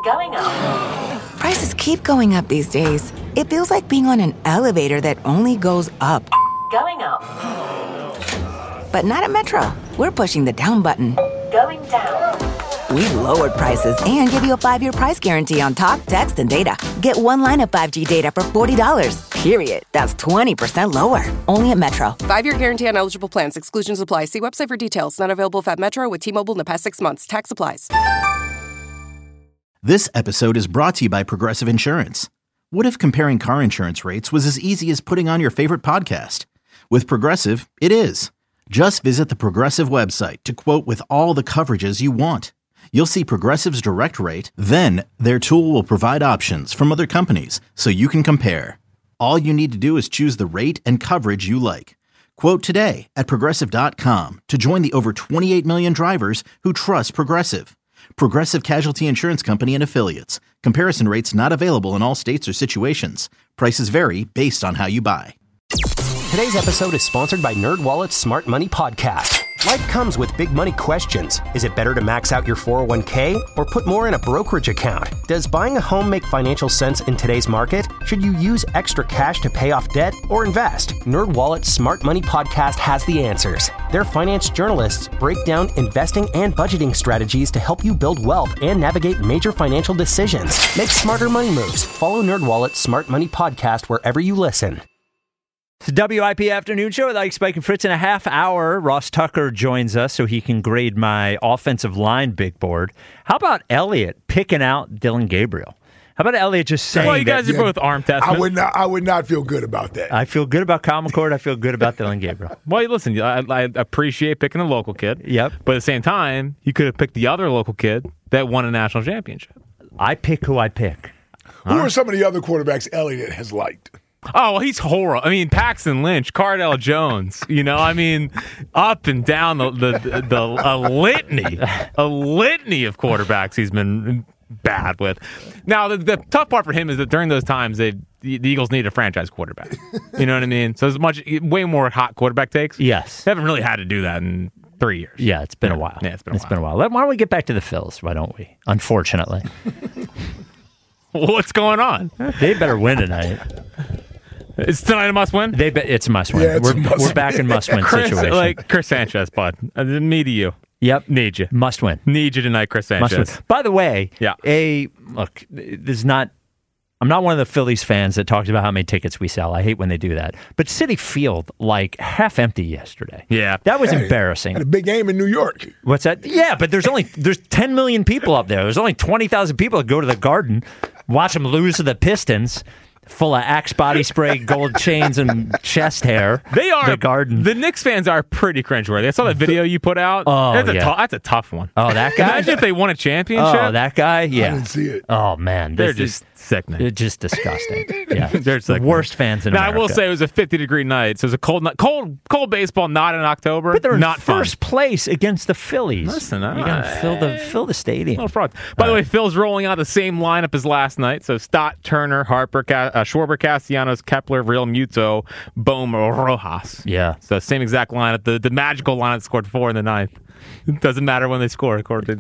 Going up. Prices keep going up these days. It feels like being on an elevator that only goes up. Going up. But not at Metro. We're pushing the down button. Going down. We've lowered prices and give you a 5-year price guarantee on talk, text, and data. Get one line of 5G data for $40, period. That's 20% lower. Only at Metro. 5-year guarantee on eligible plans. Exclusions apply. See website for details. Not available at Metro with T-Mobile in the past 6 months. Tax applies. This episode is brought to you by Progressive Insurance. What if comparing car insurance rates was as easy as putting on your favorite podcast? With Progressive, it is. Just visit the Progressive website to quote with all the coverages you want. You'll see Progressive's direct rate, then their tool will provide options from other companies so you can compare. All you need to do is choose the rate and coverage you like. Quote today at Progressive.com to join the over 28 million drivers who trust Progressive. Progressive Casualty Insurance Company and Affiliates. Comparison rates not available in all states or situations. Prices vary based on how you buy. Today's episode is sponsored by NerdWallet's Smart Money Podcast. Life comes with big money questions. Is it better to max out your 401k or put more in a brokerage account? Does buying a home make financial sense in today's market? Should you use extra cash to pay off debt or invest? NerdWallet's Smart Money Podcast has the answers. Their finance journalists break down investing and budgeting strategies to help you build wealth and navigate major financial decisions. Make smarter money moves. Follow NerdWallet's Smart Money Podcast wherever you listen. It's the WIP Afternoon Show with Ike, Spike, and Fritz. In a half hour, Ross Tucker joins us so he can grade my offensive line big board. How about Elliott picking out Dillon Gabriel? How about Elliott just saying well, you guys are both arm testament. I would not feel good about that. I feel good about Kyle McCord. I feel good about Dillon Gabriel. Well, listen, I appreciate picking a local kid. Yep. But at the same time, you could have picked the other local kid that won a national championship. I pick who I pick. Who are some of the other quarterbacks Elliott has liked? Oh, well, he's horrible. I mean, Paxton Lynch, Cardell Jones, up and down a litany of quarterbacks he's been bad with. Now, the tough part for him is that during those times, the Eagles need a franchise quarterback. You know what I mean? So way more hot quarterback takes. Yes. They haven't really had to do that in 3 years. Yeah, it's been a while. Yeah, it's been a while. Why don't we get back to the Phils? Why don't we? Unfortunately. What's going on? They better win tonight. Is tonight a must-win? It's a must-win. Yeah, we're back in must-win situation. Like Chris Sanchez, bud. Me to you. Yep. Need you. Must win. Need you tonight, Chris Sanchez. Must win. By the way, yeah. I'm not one of the Phillies fans that talks about how many tickets we sell. I hate when they do that. But Citi Field, half empty yesterday. Yeah. That was embarrassing. Had a big game in New York. What's that? Yeah, but there's 10 million people up there. There's only 20,000 people that go to the Garden, watch them lose to the Pistons. Full of Axe body spray, gold chains, and chest hair. They are the Garden. The Knicks fans are pretty cringeworthy. I saw that video you put out. Oh, that's a tough one. Oh, that guy. Imagine if they won a championship. Oh, that guy. Yeah. I didn't see it. Oh man, they're just sickening. They're just disgusting. Yeah, they're the worst fans in America. America. I will say it was a 50-degree night, so it was a cold baseball. Not in October, but they're not in first place against the Phillies. Listen, you gotta fill the stadium. No fraud. By the way, Phil's rolling out the same lineup as last night. So Stott, Turner, Harper, Schwarber, Castellanos, Kepler, Real Muto, Bohm, Rojas. Yeah. So same exact lineup. The magical lineup scored 4 in the ninth. It doesn't matter when they score. According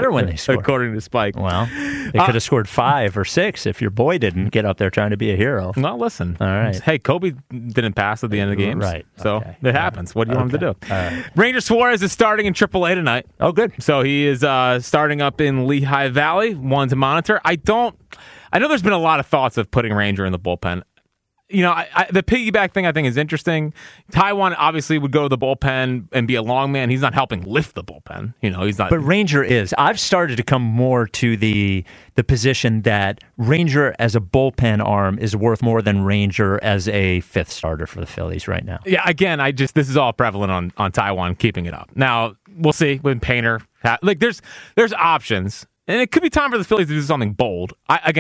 to Spike. Well, they could have scored 5 or 6 if your boy didn't get up there trying to be a hero. Well, listen. All right. Hey, Kobe didn't pass at the end of the game. Right. So okay. it happens. What do you want him to do? All right. Ranger Suarez is starting in AAA tonight. Oh, good. So he is starting up in Lehigh Valley. One to monitor. I know there's been a lot of thoughts of putting Ranger in the bullpen. The piggyback thing I think is interesting. Taijuan obviously would go to the bullpen and be a long man. He's not helping lift the bullpen. He's not. But Ranger is. I've started to come more to the position that Ranger as a bullpen arm is worth more than Ranger as a fifth starter for the Phillies right now. Yeah, again, this is all prevalent on Taijuan keeping it up. Now, we'll see when Painter... there's options. And it could be time for the Phillies to do something bold. I'd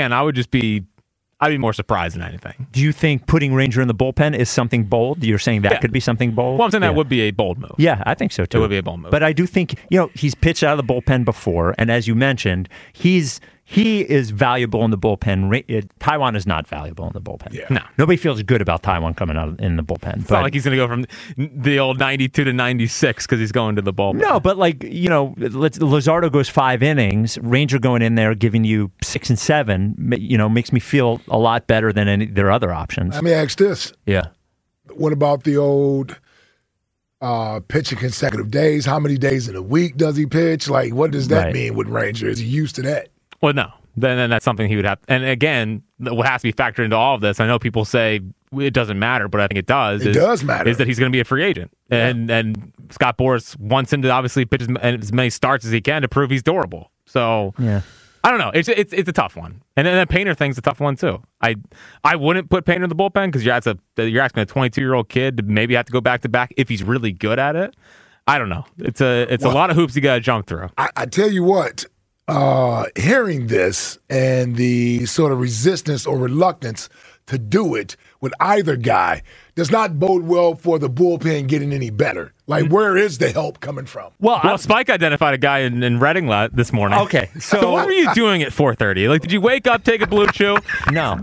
be more surprised than anything. Do you think putting Ranger in the bullpen is something bold? You're saying that could be something bold? Well, I'm saying that would be a bold move. Yeah, I think so too. It would be a bold move. But I do think, he's pitched out of the bullpen before, and as you mentioned, he's he is valuable in the bullpen. Taijuan is not valuable in the bullpen. Yeah. No. Nobody feels good about Taijuan coming out in the bullpen. It's not like he's going to go from the old 92 to 96 because he's going to the bullpen. No, but Luzardo goes 5 innings. Ranger going in there giving you 6 and 7, makes me feel a lot better than any their other options. Let me ask this. Yeah. What about the old pitching consecutive days? How many days in a week does he pitch? Like, what does that mean with Ranger? Is he used to that? Well, no. Then that's something he would have. And again, what has to be factored into all of this, I know people say it doesn't matter, but I think it does. It does matter. Is that he's going to be a free agent. Yeah. And Scott Boras wants him to obviously pitch as many starts as he can to prove he's durable. So, yeah. I don't know. It's a tough one. And then the Painter thing's a tough one, too. I wouldn't put Painter in the bullpen because you're asking a 22-year-old kid to maybe have to go back-to-back if he's really good at it. I don't know. It's a lot of hoops you got to jump through. I tell you what, hearing this and the sort of resistance or reluctance to do it with either guy does not bode well for the bullpen getting any better. Like, where is the help coming from? Well, Spike identified a guy in Reading this morning. Okay, so what were you doing at 4:30? Like, did you wake up, take a blue chew? No.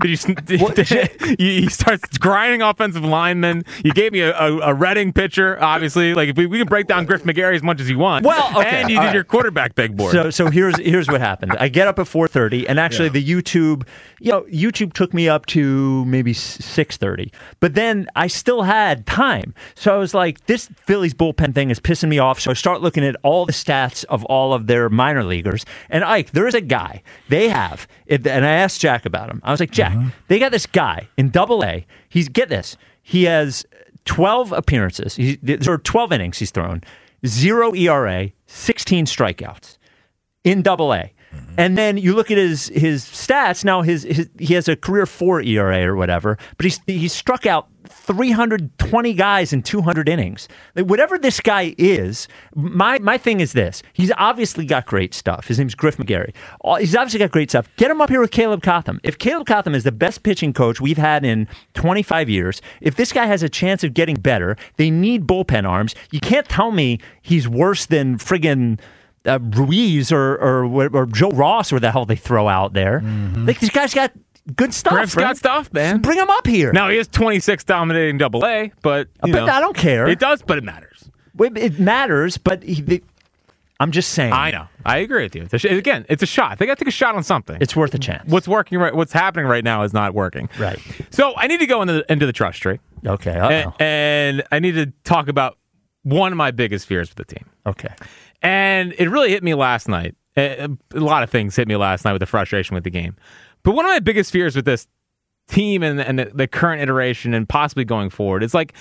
You start grinding offensive linemen. You gave me a Reading pitcher, obviously. Like, if we can break down Griff McGarry as much as you want. Well, okay. And you did your quarterback big board. So here's what happened. I get up at 4:30, and actually the YouTube took me up to maybe 6:30. But then I still had time. So I was like, this Phillies bullpen thing is pissing me off. So I start looking at all the stats of all of their minor leaguers. And Ike, there is a guy they have, and I asked Jack about him. I was like, Jack, they got this guy in Double-A. Get this. He has 12 appearances. 12 innings he's thrown, 0 ERA, 16 strikeouts in Double-A. And then you look at his stats. Now he has a career 4 ERA or whatever, but he's struck out 320 guys in 200 innings. Like, whatever this guy is, my thing is this: he's obviously got great stuff. His name's Griff McGarry. He's obviously got great stuff. Get him up here with Caleb Cotham. If Caleb Cotham is the best pitching coach we've had in 25 years, if this guy has a chance of getting better, they need bullpen arms. You can't tell me he's worse than friggin' Ruiz or Joe Ross, or the hell they throw out there. Like, these guys got good stuff. Griff's got stuff, man. Bring him up here. Now, he is 26 dominating Double-A, but I don't care. It does, but it matters. It matters, but I'm just saying. I know. I agree with you. Again, it's a shot. They got to take a shot on something. It's worth a chance. What's happening right now is not working. Right. So I need to go into the trust tree. Okay. And I need to talk about one of my biggest fears for the team. Okay. And it really hit me last night. A lot of things hit me last night with the frustration with the game. But one of my biggest fears with this team and the current iteration and possibly going forward is, like,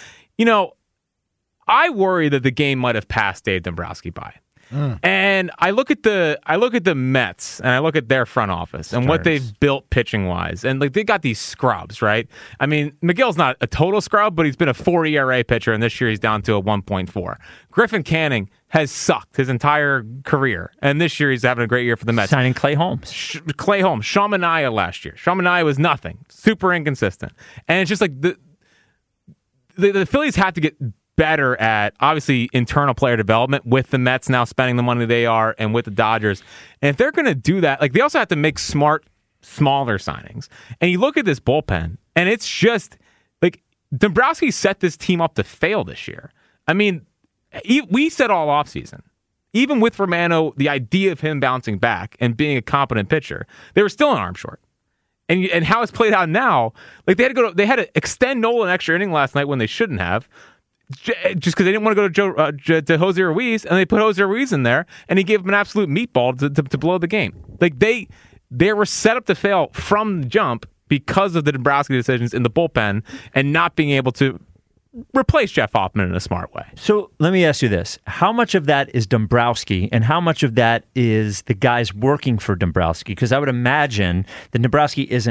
I worry that the game might have passed Dave Dombrowski by. And I look at the Mets and I look at their front office and what they've built pitching wise, and like they got these scrubs, right? I mean, Miguel's not a total scrub, but he's been a 4 ERA pitcher, and this year he's down to a 1.4. Griffin Canning has sucked his entire career, and this year he's having a great year for the Mets. Signing Clay Holmes. Clay Holmes, Sean Manaea last year. Sean Manaea was nothing, super inconsistent, and it's just like the Phillies have to get better at, obviously, internal player development with the Mets now spending the money they are and with the Dodgers. And if they're going to do that, like, they also have to make smart, smaller signings. And you look at this bullpen, and it's just, like, Dombrowski set this team up to fail this year. I mean, we said all offseason, even with Romano, the idea of him bouncing back and being a competent pitcher, they were still an arm short. And how it's played out now, like, they had to extend Nola an extra inning last night when they shouldn't have, just because they didn't want to go to Jose Ruiz, and they put Jose Ruiz in there, and he gave him an absolute meatball to blow the game. Like, they were set up to fail from the jump because of the Dombrowski decisions in the bullpen and not being able to replace Jeff Hoffman in a smart way. So let me ask you this. How much of that is Dombrowski, and how much of that is the guys working for Dombrowski? Because I would imagine that Dombrowski isn't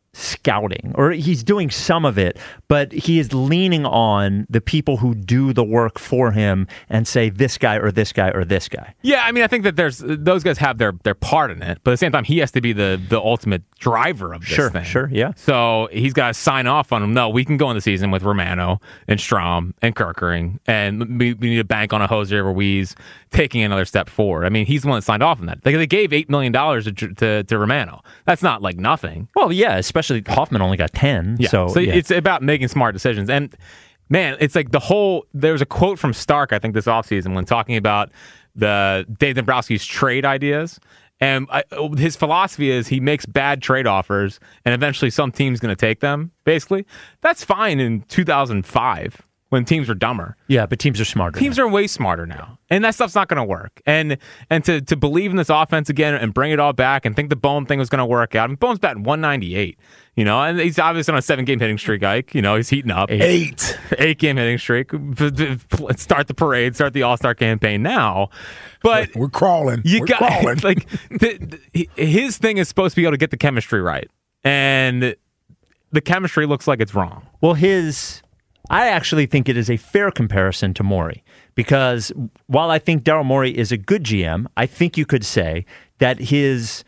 scouting, or he's doing some of it, but he is leaning on the people who do the work for him and say this guy or this guy or this guy. Yeah, I mean, I think that those guys have their part in it, but at the same time, he has to be the ultimate driver of this thing. Sure, yeah. So he's got to sign off on him. No, we can go in the season with Romano and Strahm and Kerkering, and we need to bank on a Hosier Ruiz taking another step forward. I mean, he's the one that signed off on that. They gave $8 million to Romano. That's not like nothing. Well, yeah, especially Hoffman only got 10. Yeah. So it's about making smart decisions. And man, it's like there was a quote from Stark, I think, this offseason when talking about the Dave Dombrowski's trade ideas. And his philosophy is he makes bad trade offers and eventually some team's going to take them, basically. That's fine in 2005 when teams were dumber. Yeah, but teams are smarter. Teams are way smarter now. And that stuff's not going to work. And to believe in this offense again and bring it all back and think the Bohm thing was going to work out. I mean, Bohm's batting 198, and he's obviously on a 7-game hitting streak, Ike. He's heating up. 8-game hitting streak. Start the parade, start the All-Star campaign now. But we're crawling. Like, his thing is supposed to be able to get the chemistry right. And the chemistry looks like it's wrong. Well, I actually think it is a fair comparison to Morey, because while I think Daryl Morey is a good GM, I think you could say that his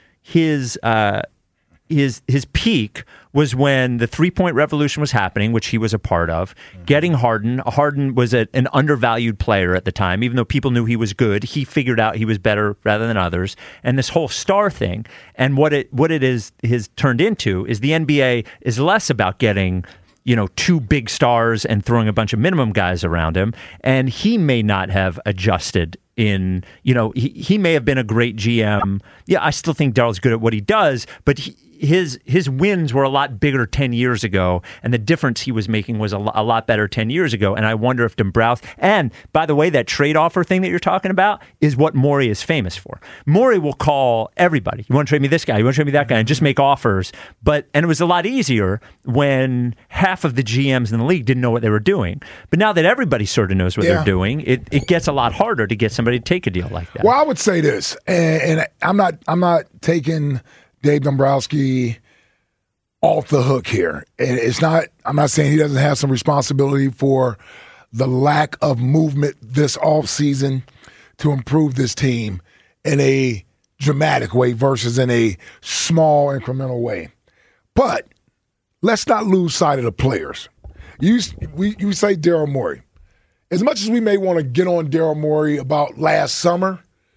peak was when the 3-point revolution was happening, which he was a part of. Getting Harden. Harden was an undervalued player at the time, even though people knew he was good. He figured out he was better rather than others. And this whole star thing, and what it has turned into is the NBA is less about getting 2 big stars and throwing a bunch of minimum guys around him. And he may not have adjusted he may have been a great GM. Yeah, I still think Daryl's good at what he does, but his wins were a lot bigger 10 years ago, and the difference he was making was a lot better 10 years ago. And I wonder if Dombrowski, and by the way, that trade offer thing that you're talking about is what Morey is famous for. Morey will call everybody. You want to trade me this guy? You want to trade me that guy? And just make offers. And it was a lot easier when half of the GMs in the league didn't know what they were doing. But now that everybody sort of knows what they're doing, it gets a lot harder to get somebody to take a deal like that. Well, I would say this, and I'm not taking Dave Dombrowski off the hook here. And I'm not saying he doesn't have some responsibility for the lack of movement this offseason to improve this team in a dramatic way versus in a small incremental way. But let's not lose sight of the players. You say Daryl Morey. As much as we may want to get on Daryl Morey about last summer,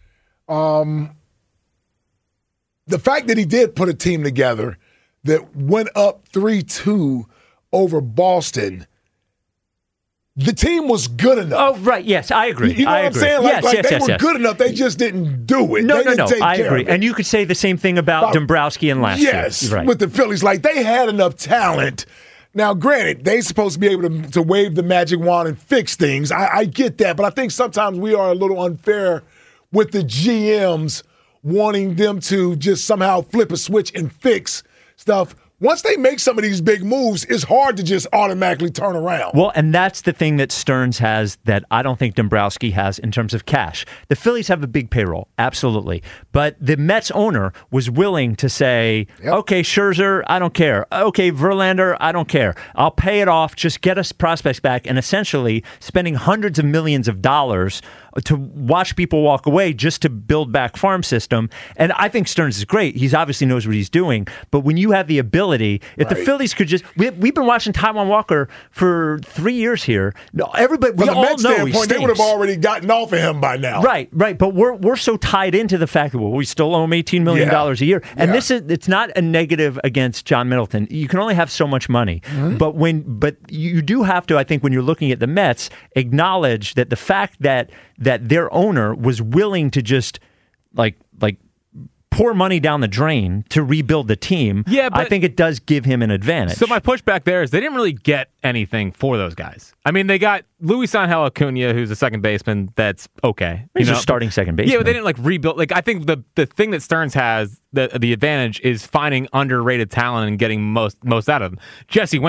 the fact that he did put a team together that went up 3-2 over Boston, the team was good enough. Oh, right. Yes, I agree. You know what I'm saying? They were good enough. They just didn't do it. No. Take I care agree. of it. And you could say the same thing about Dombrowski and last year. Yes, right. With the Phillies. They had enough talent. Now, granted, they're supposed to be able to wave the magic wand and fix things. I get that. But I think sometimes we are a little unfair with the GMs wanting them to just somehow flip a switch and fix stuff. Once they make some of these big moves, it's hard to just automatically turn around. Well, and that's the thing that Stearns has that I don't think Dombrowski has in terms of cash. The Phillies have a big payroll, absolutely. But the Mets owner was willing to say, okay, Scherzer, I don't care. Okay, Verlander, I don't care. I'll pay it off, just get us prospects back, and essentially spending hundreds of millions of dollars to watch people walk away just to build back farm system. And I think Stearns is great. He obviously knows what he's doing. But when you have the ability, if the Phillies could just, we've been watching Taijuan Walker for 3 years here. Everybody, we all Mets know he standpoint, they would have already gotten off of him by now. Right. But we're so tied into the fact that we still owe him $18 million a year. And it's not a negative against John Middleton. You can only have so much money. Mm-hmm. But you do have to, I think, when you're looking at the Mets, acknowledge that the fact that their owner was willing to just like pour money down the drain to rebuild the team, I think it does give him an advantage. So my pushback there is they didn't really get anything for those guys. I mean, they got Luis Angel Acuna, who's a second baseman. That's okay. He's a starting second baseman. Yeah, but they didn't rebuild. I think the thing that Stearns has, the advantage is finding underrated talent and getting most out of them. Jesse Winker.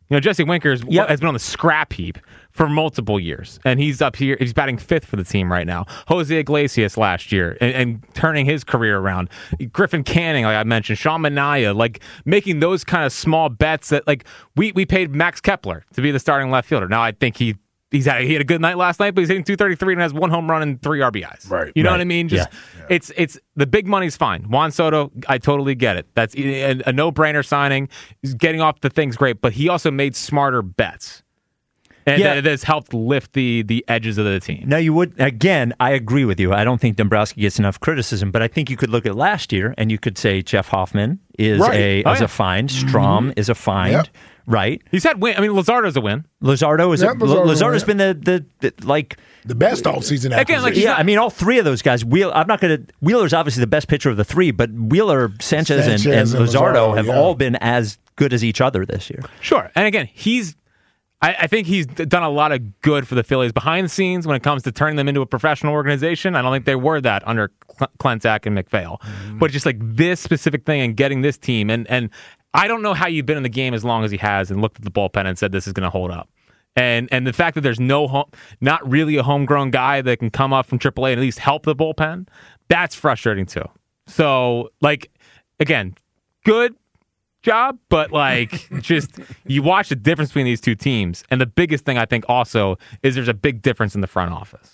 You know, Jesse Winker has Yep. been on the scrap heap for multiple years, and he's up here. He's batting 5th for the team right now. Jose Iglesias last year, and turning his career around. Griffin Canning, like I mentioned, Sean Manaea, like making those kind of small bets that, like, we paid Max Kepler to be the starting left fielder. Now I think he had a good night last night, but he's hitting .233 and has 1 home run and 3 RBIs. Right. You know what I mean? Just it's the big money's fine. Juan Soto, I totally get it. That's a no-brainer signing. He's getting off the things great, but he also made smarter bets. And that has helped lift the edges of the team. Now, I agree with you. I don't think Dombrowski gets enough criticism, but I think you could look at last year and you could say Jeff Hoffman is a find. Strom is a find. Yep. Right. He's had win. I mean, Luzardo's a win. Luzardo's been the best offseason. Again, like, I mean, all three of those guys. Wheeler's obviously the best pitcher of the three, but Wheeler, Sanchez and Luzardo have all been as good as each other this year. Sure. And again, I think he's done a lot of good for the Phillies behind the scenes when it comes to turning them into a professional organization. I don't think they were that under Klentak and McPhail. But just like this specific thing and getting this team, and I don't know how you've been in the game as long as he has and looked at the bullpen and said this is going to hold up. And the fact that there's not really a homegrown guy that can come up from AAA and at least help the bullpen, that's frustrating too. So, like, again, good job, but like, just you watch the difference between these two teams. And the biggest thing I think also is there's a big difference in the front office.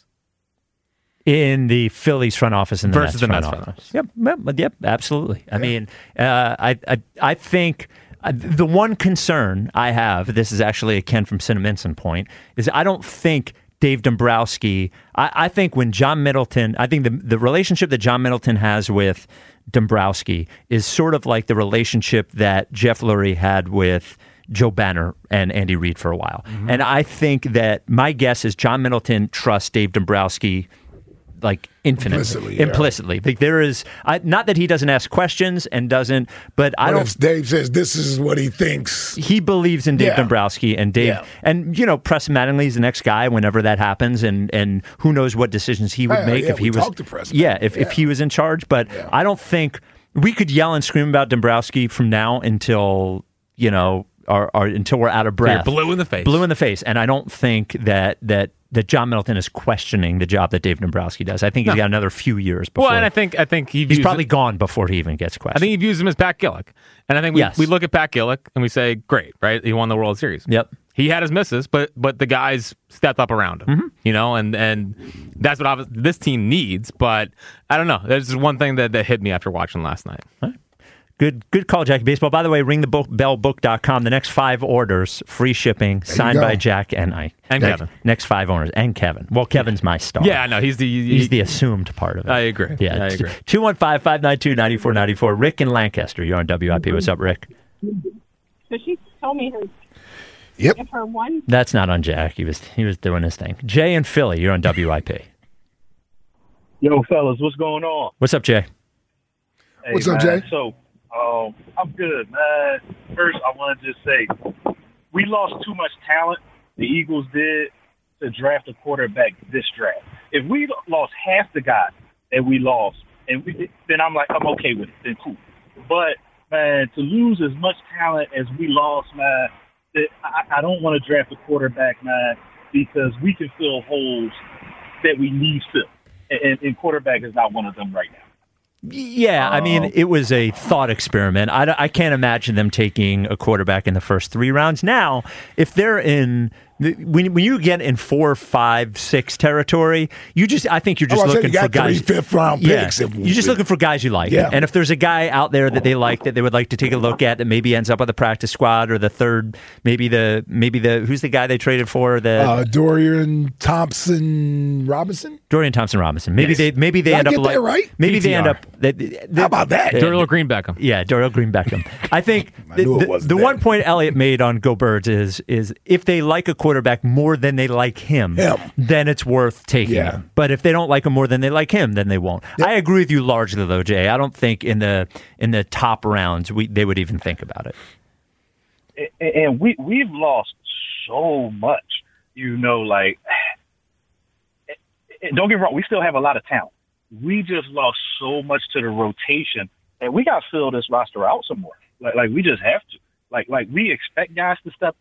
In the Phillies front office and the versus the Mets front office. Yep, absolutely. I mean, I think the one concern I have, this is actually a Ken from Cinnaminson point, is I don't think Dave Dombrowski, I think when John Middleton, I think the relationship that John Middleton has with Dombrowski is sort of like the relationship that Jeff Lurie had with Joe Banner and Andy Reid for a while. Mm-hmm. And I think that my guess is John Middleton trusts Dave Dombrowski like implicitly. Like there is not that he doesn't ask questions and doesn't, but I don't. If Dave says this is what he thinks, he believes in Dave Dombrowski and Dave, and Preston Mattingly is the next guy whenever that happens, and who knows what decisions he would make if he was. If he was in charge, but I don't think we could yell and scream about Dombrowski from now until until we're out of breath. Blue in the face, and I don't think that John Middleton is questioning the job that Dave Dombrowski does. I think he's got another few years before. Well, and I think he's probably gone before he even gets questioned. I think he views him as Pat Gillick. And I think we look at Pat Gillick and we say, great, right? He won the World Series. Yep. He had his misses, but the guys stepped up around him, and that's what this team needs. But I don't know. There's just one thing that hit me after watching last night. All right. Good call, Jackie Baseball. By the way, ringthebellbook.com. The next 5 orders, free shipping, signed by Jack and Ike. And Kevin. Next 5 owners. And Kevin. Well, Kevin's my star. Yeah, I know. He's the assumed part of it. I agree. Yeah, I agree. 215-592-9494. Rick in Lancaster. You're on WIP. What's up, Rick? So she told me her. Yep. Give her one. That's not on Jack. He was doing his thing. Jay in Philly. You're on WIP. Yo, fellas, what's going on? What's up, Jay? Hey, what's up, Jay? So, I'm good, man. First, I want to just say we lost too much talent. The Eagles did to draft a quarterback this draft. If we lost half the guys that we lost, then I'm okay with it. Then cool. But man, to lose as much talent as we lost, man, I don't want to draft a quarterback, man, because we can fill holes that we need filled, and quarterback is not one of them right now. Yeah, I mean, it was a thought experiment. I can't imagine them taking a quarterback in the first 3 rounds. Now, if they're when you get in 4, 5, 6 territory, I think you're just looking for guys. 3 5th-round picks. You're just looking for guys you like. Yeah. And if there's a guy out there that they like that they would like to take a look at that maybe ends up on the practice squad or the third, maybe the who's the guy they traded for Dorian Thompson Robinson. Maybe they end up like right. Maybe they end up. How about that? Dorial Green Beckham. Yeah, Dorial Green Beckham. I think the one point Elliott made on Go Birds is if they like a quarterback more than they like him, then it's worth taking him. But if they don't like him more than they like him, then they won't. I agree with you largely, though, Jay. I don't think in the top rounds they would even think about it. And we've lost so much, don't get me wrong, we still have a lot of talent. We just lost so much to the rotation, and we got to fill this roster out some more. Like we just have to. Like we expect guys to step up,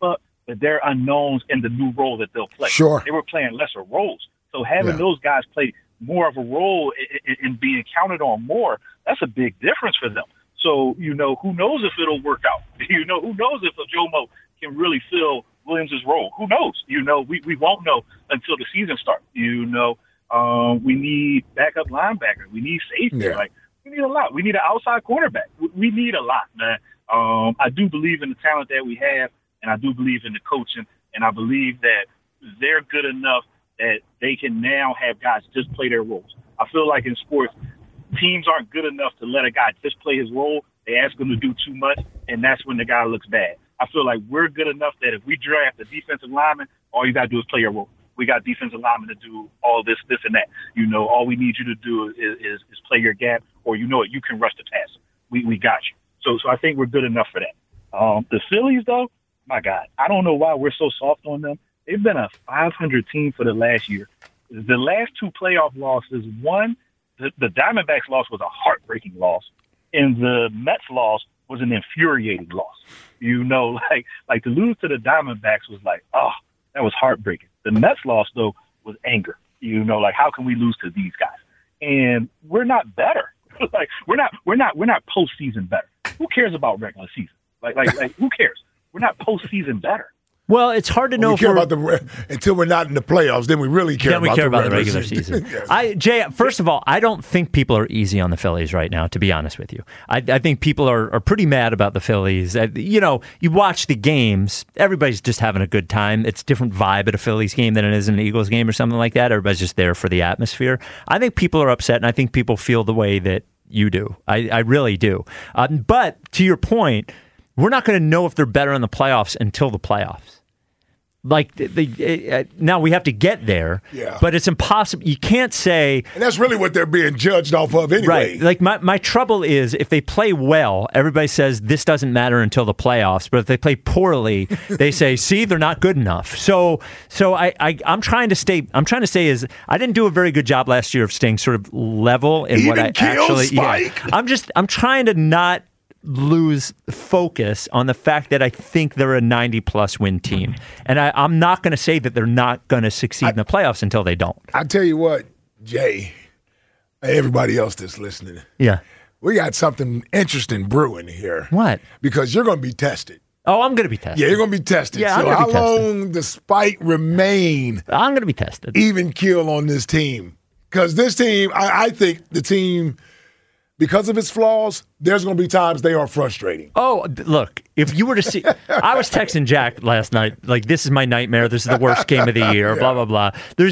but they're unknowns in the new role that they'll play. Sure. They were playing lesser roles. So having Yeah. those guys play more of a role and being counted on more, that's a big difference for them. So, who knows if it'll work out? Who knows if Jomo can really fill Williams' role? Who knows? We won't know until the season starts. We need backup linebacker. We need safety. Yeah. We need a lot. We need an outside cornerback. We need a lot, man. I do believe in the talent that we have, and I do believe in the coaching, and I believe that they're good enough that they can now have guys just play their roles. I feel like in sports, teams aren't good enough to let a guy just play his role. They ask him to do too much, and that's when the guy looks bad. I feel like we're good enough that if we draft a defensive lineman, all you got to do is play your role. We got defensive linemen to do all this, and that. All we need you to do is play your gap, or you can rush the passer. We got you. So I think we're good enough for that. The Phillies, though, my God, I don't know why we're so soft on them. They've been a 500 team for the last year. The last two playoff losses, one, the Diamondbacks loss was a heartbreaking loss, and the Mets loss was an infuriating loss. Like to lose to the Diamondbacks was like, oh, that was heartbreaking. The Mets loss, though, was anger. How can we lose to these guys? And we're not better. we're not postseason better. Who cares about regular season? Who cares? We're not postseason better. Well, it's hard to know We if care we're about until we're not in the playoffs. Then we really care. Then we about care the about the regular season. Yes. Jay, first of all, I don't think people are easy on the Phillies right now, to be honest with you. I think people are pretty mad about the Phillies. You watch the games, everybody's just having a good time. It's a different vibe at a Phillies game than it is an Eagles game or something like that. Everybody's just there for the atmosphere. I think people are upset, and I think people feel the way that you do. I really do. But to your point, we're not going to know if they're better in the playoffs until the playoffs. Now we have to get there, but it's impossible. You can't say, and that's really what they're being judged off of anyway. Right? My trouble is if they play well, everybody says this doesn't matter until the playoffs. But if they play poorly, they say, see, they're not good enough. So I'm trying to say is I didn't do a very good job last year of staying sort of level in what I actually. Spike. Yeah, I'm trying to not lose focus on the fact that I think they're a 90-plus win team. And I'm not going to say that they're not going to succeed in the playoffs until they don't. I tell you what, Jay, everybody else that's listening, yeah, we got something interesting brewing here. What? Because you're going to be tested. Oh, I'm going to be tested. Yeah, you're going to be tested. Yeah, so I'm gonna be how tested. long does Spike remain I'm going to be tested. even keel on this team? Because this team, I think the team, because of its flaws, there's going to be times they are frustrating. Oh, look, if you were to see, I was texting Jack last night, like, this is my nightmare. This is the worst game of the year, blah, blah, blah.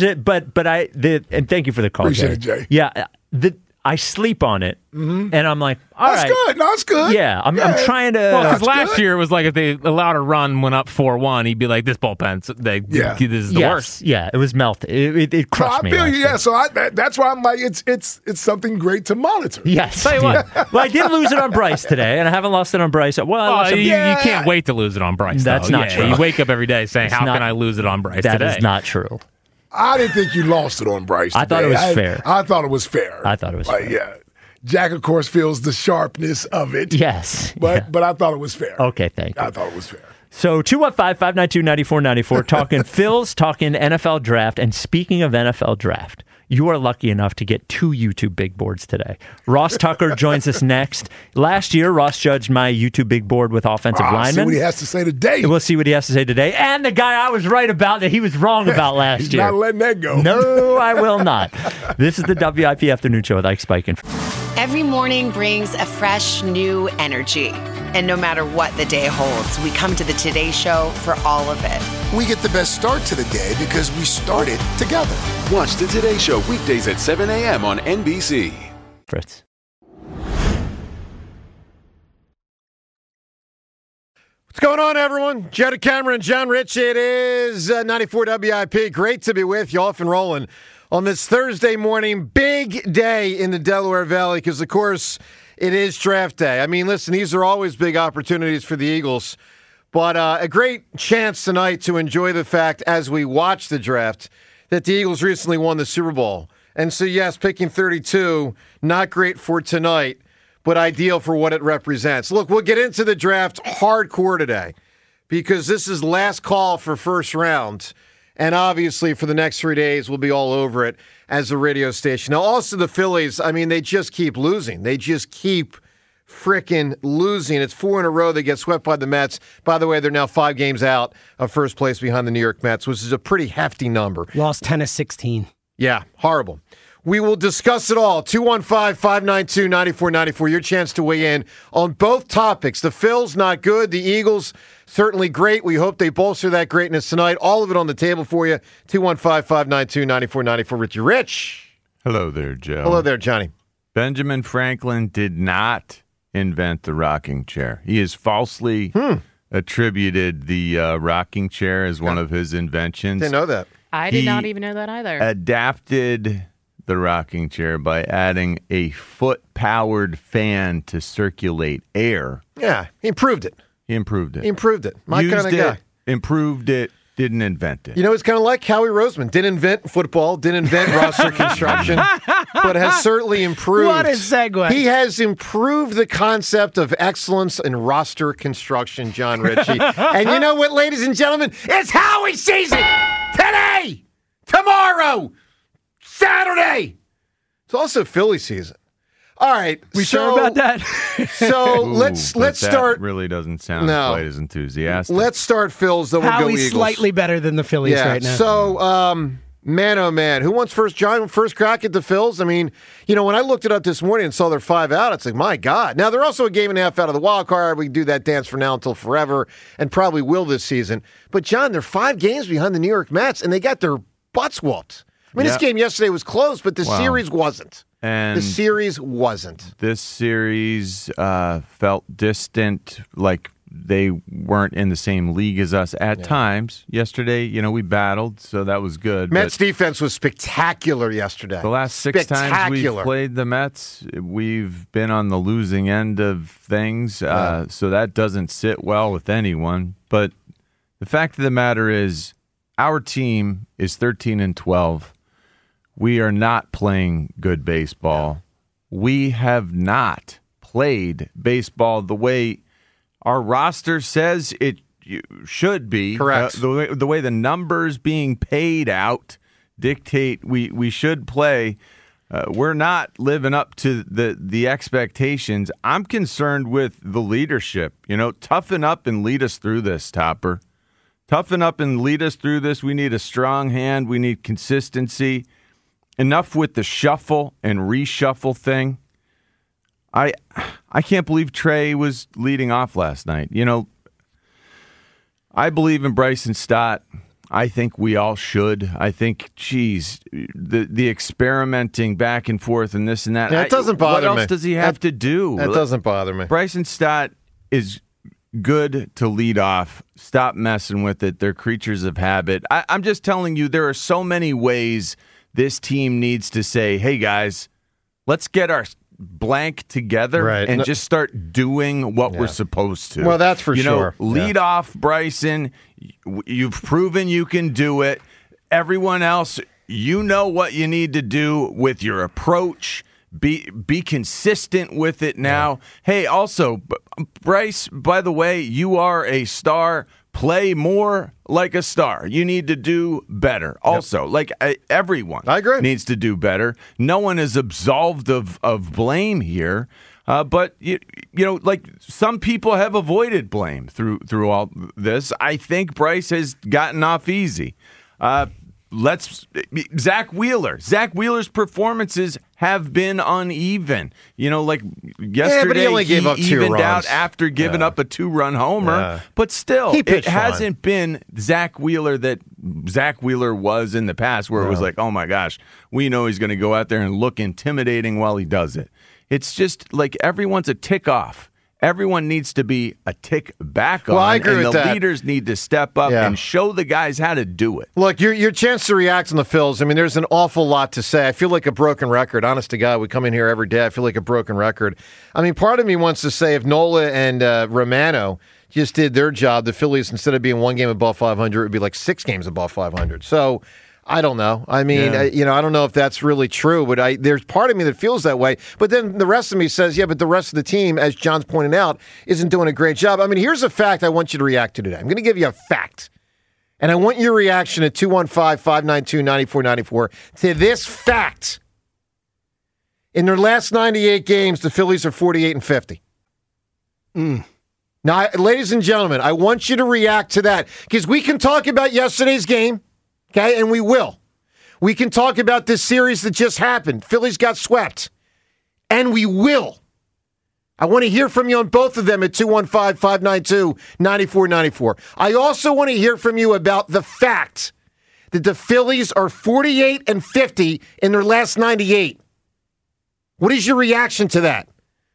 And thank you for the call, Appreciate it, Jay. Yeah, I sleep on it, and I'm like, all That's right. good. No, that's good. Yeah, I'm trying to. Well, because That's last good. year it was like if they allowed a run, went up 4-1, he'd be like, this bullpen, this is the worst. Yeah, it was melted. It crushed I me. feel last you. year. Yeah, so that's why I'm like, it's something great to monitor. Yes. Tell you what. Well, I did lose it on Bryce today, and I haven't lost it on Bryce. Well, I lost it- You can't wait to lose it on Bryce. That's though. not Yeah, true. You wake up every day saying, It's how not- can I lose it on Bryce That today? is not true. I didn't think you lost it on Bryce. I thought today. it was fair. I thought it was fair. I thought it was fair. Yeah. Jack, of course, feels the sharpness of it. Yes. But I thought it was fair. Okay, thank you. I thought it was fair. So 215-592-9494, talking Phils, talking NFL draft, and speaking of NFL draft, you are lucky enough to get 2 YouTube big boards today. Ross Tucker joins us next. Last year, Ross judged my YouTube big board with offensive See linemen. what he has to say today. We'll see what he has to say today. And the guy I was right about that he was wrong about last He's year. not letting that go. No, I will not. This is the WIP Afternoon Show with Ike Spike and Every morning brings a fresh, new energy. And no matter what the day holds, we come to the Today Show for all of it. We get the best start to the day because we started together. Watch the Today Show weekdays at 7 a.m. on NBC. Fritz. What's going on, everyone? Jetta Cameron, John Rich. It is 94 WIP. Great to be with you, off and rolling on this Thursday morning. Big day in the Delaware Valley because, of course, it is draft day. I mean, listen, these are always big opportunities for the Eagles, but a great chance tonight to enjoy the fact as we watch the draft that the Eagles recently won the Super Bowl. And so, yes, picking 32, not great for tonight, but ideal for what it represents. Look, we'll get into the draft hardcore today because this is last call for first round. And obviously for the next 3 days, we'll be all over it as a radio station. Now, also the Phillies, I mean, they just keep losing. They just keep frickin' losing. It's 4 in a row. They get swept by the Mets. By the way, they're now 5 games out of first place behind the New York Mets, which is a pretty hefty number. Lost 10 of 16. Yeah, horrible. We will discuss it all. 215-592-9494. Your chance to weigh in on both topics. The Phils, not good. The Eagles, certainly great. We hope they bolster that greatness tonight. All of it on the table for you. 215-592-9494. Richie Rich. Hello there, Joe. Hello there, Johnny. Benjamin Franklin did not invent the rocking chair. He has falsely attributed the rocking chair as one of his inventions. Didn't know that. I did not even know that either. Adapted the rocking chair by adding a foot-powered fan to circulate air. Yeah, he improved it. He improved it. He improved it. My Used kind of guy. Improved it, didn't invent it. You know, it's kind of like Howie Roseman. Didn't invent football, didn't invent roster construction, but has certainly improved. What a segue. He has improved the concept of excellence in roster construction, John Ritchie. And you know what, ladies and gentlemen? It's Howie season! Today! Tomorrow! Saturday! It's also Philly season. All right. We sure about that? So Ooh, let's that start. Really doesn't sound No. quite as enthusiastic. Let's start Phils, then we'll go Howie's Eagles. slightly better than the Phillies right now. So, man, oh man, who wants first? John, first crack at the Phils? I mean, you know, when I looked it up this morning and saw they're 5 out, it's like, my God. Now they're also a game and a half out of the wild card. We can do that dance for now until forever, and probably will this season. But John, they're 5 games behind the New York Mets, and they got their butts whooped. I mean, this game yesterday was close, but the series wasn't. And the series wasn't. This series felt distant, like they weren't in the same league as us at times. Yesterday, you know, we battled, so that was good. Mets defense was spectacular yesterday. The last 6 times we've played the Mets, we've been on the losing end of things, so that doesn't sit well with anyone. But the fact of the matter is, our team is 13-12. We are not playing good baseball. We have not played baseball the way our roster says it should be. Correct. The way the numbers being paid out dictate we should play. We're not living up to the expectations. I'm concerned with the leadership. You know, toughen up and lead us through this, Topper. Toughen up and lead us through this. We need a strong hand. We need consistency. Enough with the shuffle and reshuffle thing. I can't believe Trey was leading off last night. You know, I believe in Bryson Stott. I think we all should. I think, geez, the experimenting back and forth and this and that. That doesn't bother me. What else does he have to do? That doesn't bother me. Bryson Stott is good to lead off. Stop messing with it. They're creatures of habit. I'm just telling you, there are so many ways this team needs to say, hey, guys, let's get our blank together and just start doing what we're supposed to. Well, that's for sure. Lead off, Bryson. You've proven you can do it. Everyone else, you know what you need to do with your approach. Be consistent with it now. Hey, also, Bryce, by the way, you are a star. Play more like a star. You need to do better. Also, everyone needs to do better. No one is absolved of blame here. But, you know, like some people have avoided blame through all this. I think Bryce has gotten off easy. Zach Wheeler. Zach Wheeler's performances have been uneven. You know, like yesterday, but he only gave up 2 evened runs. out after giving up a 2-run homer. Yeah. But still, He pitched it hasn't been Zach Wheeler that Zach Wheeler was in the past, where it was like, oh my gosh, we know he's going to go out there and look intimidating while he does it. It's just like everyone's a tick off. Everyone needs to be a tick back on. Well, I agree and with the that. leaders need to step up and show the guys how to do it. Look, your chance to react on the Phils, I mean, there's an awful lot to say. I feel like a broken record. Honest to God, we come in here every day. I feel like a broken record. I mean, part of me wants to say if Nola and Romano just did their job, the Phillies, instead of being 1 game above 500, it would be like 6 games above 500. So I don't know. I mean, I don't know if that's really true, but there's part of me that feels that way. But then the rest of me says, yeah, but the rest of the team, as John's pointing out, isn't doing a great job. I mean, here's a fact I want you to react to today. I'm going to give you a fact. And I want your reaction at 215-592-9494 to this fact. In their last 98 games, the Phillies are 48-50. Now, ladies and gentlemen, I want you to react to that because we can talk about yesterday's game, okay, and we will. We can talk about this series that just happened. Phillies got swept, and we will. I want to hear from you on both of them at 215-592-9494. I also want to hear from you about the fact that the Phillies are 48-50 in their last 98. What is your reaction to that?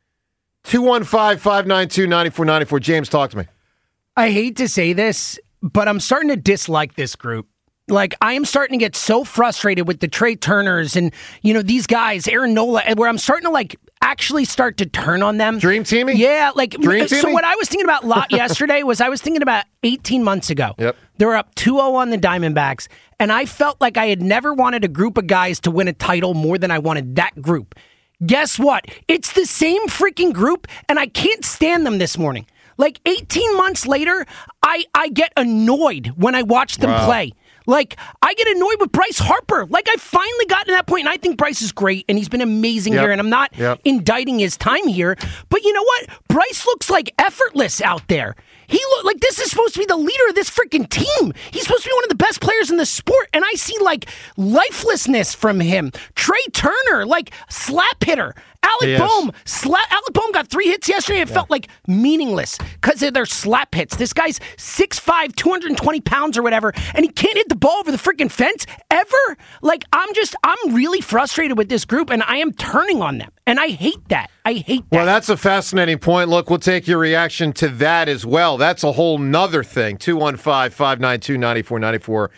215-592-9494. James, talk to me. I hate to say this, but I'm starting to dislike this group. Like, I am starting to get so frustrated with the Trey Turners and, these guys, Aaron Nola, where I'm starting to, actually start to turn on them. Dream teaming? Yeah, Dream so teaming? what I was thinking about yesterday was I was thinking about 18 months ago. Yep. They were up 2-0 on the Diamondbacks, and I felt like I had never wanted a group of guys to win a title more than I wanted that group. Guess what? It's the same freaking group, and I can't stand them this morning. 18 months later, I get annoyed when I watch them play. I get annoyed with Bryce Harper. I've finally gotten to that point, and I think Bryce is great, and he's been amazing here, and I'm not indicting his time here. But you know what? Bryce looks effortless out there. He look like this is supposed to be the leader of this freaking team. He's supposed to be one of the best players in the sport, and I see lifelessness from him. Trey Turner, slap hitter. Alec Boehm got 3 hits yesterday. It felt meaningless because of their slap hits. This guy's 6'5", 220 pounds or whatever, and he can't hit the ball over the freaking fence ever. I'm really frustrated with this group, and I am turning on them, and I hate that. Well, that's a fascinating point. Look, we'll take your reaction to that as well. That's a whole nother thing. 215-592-9494.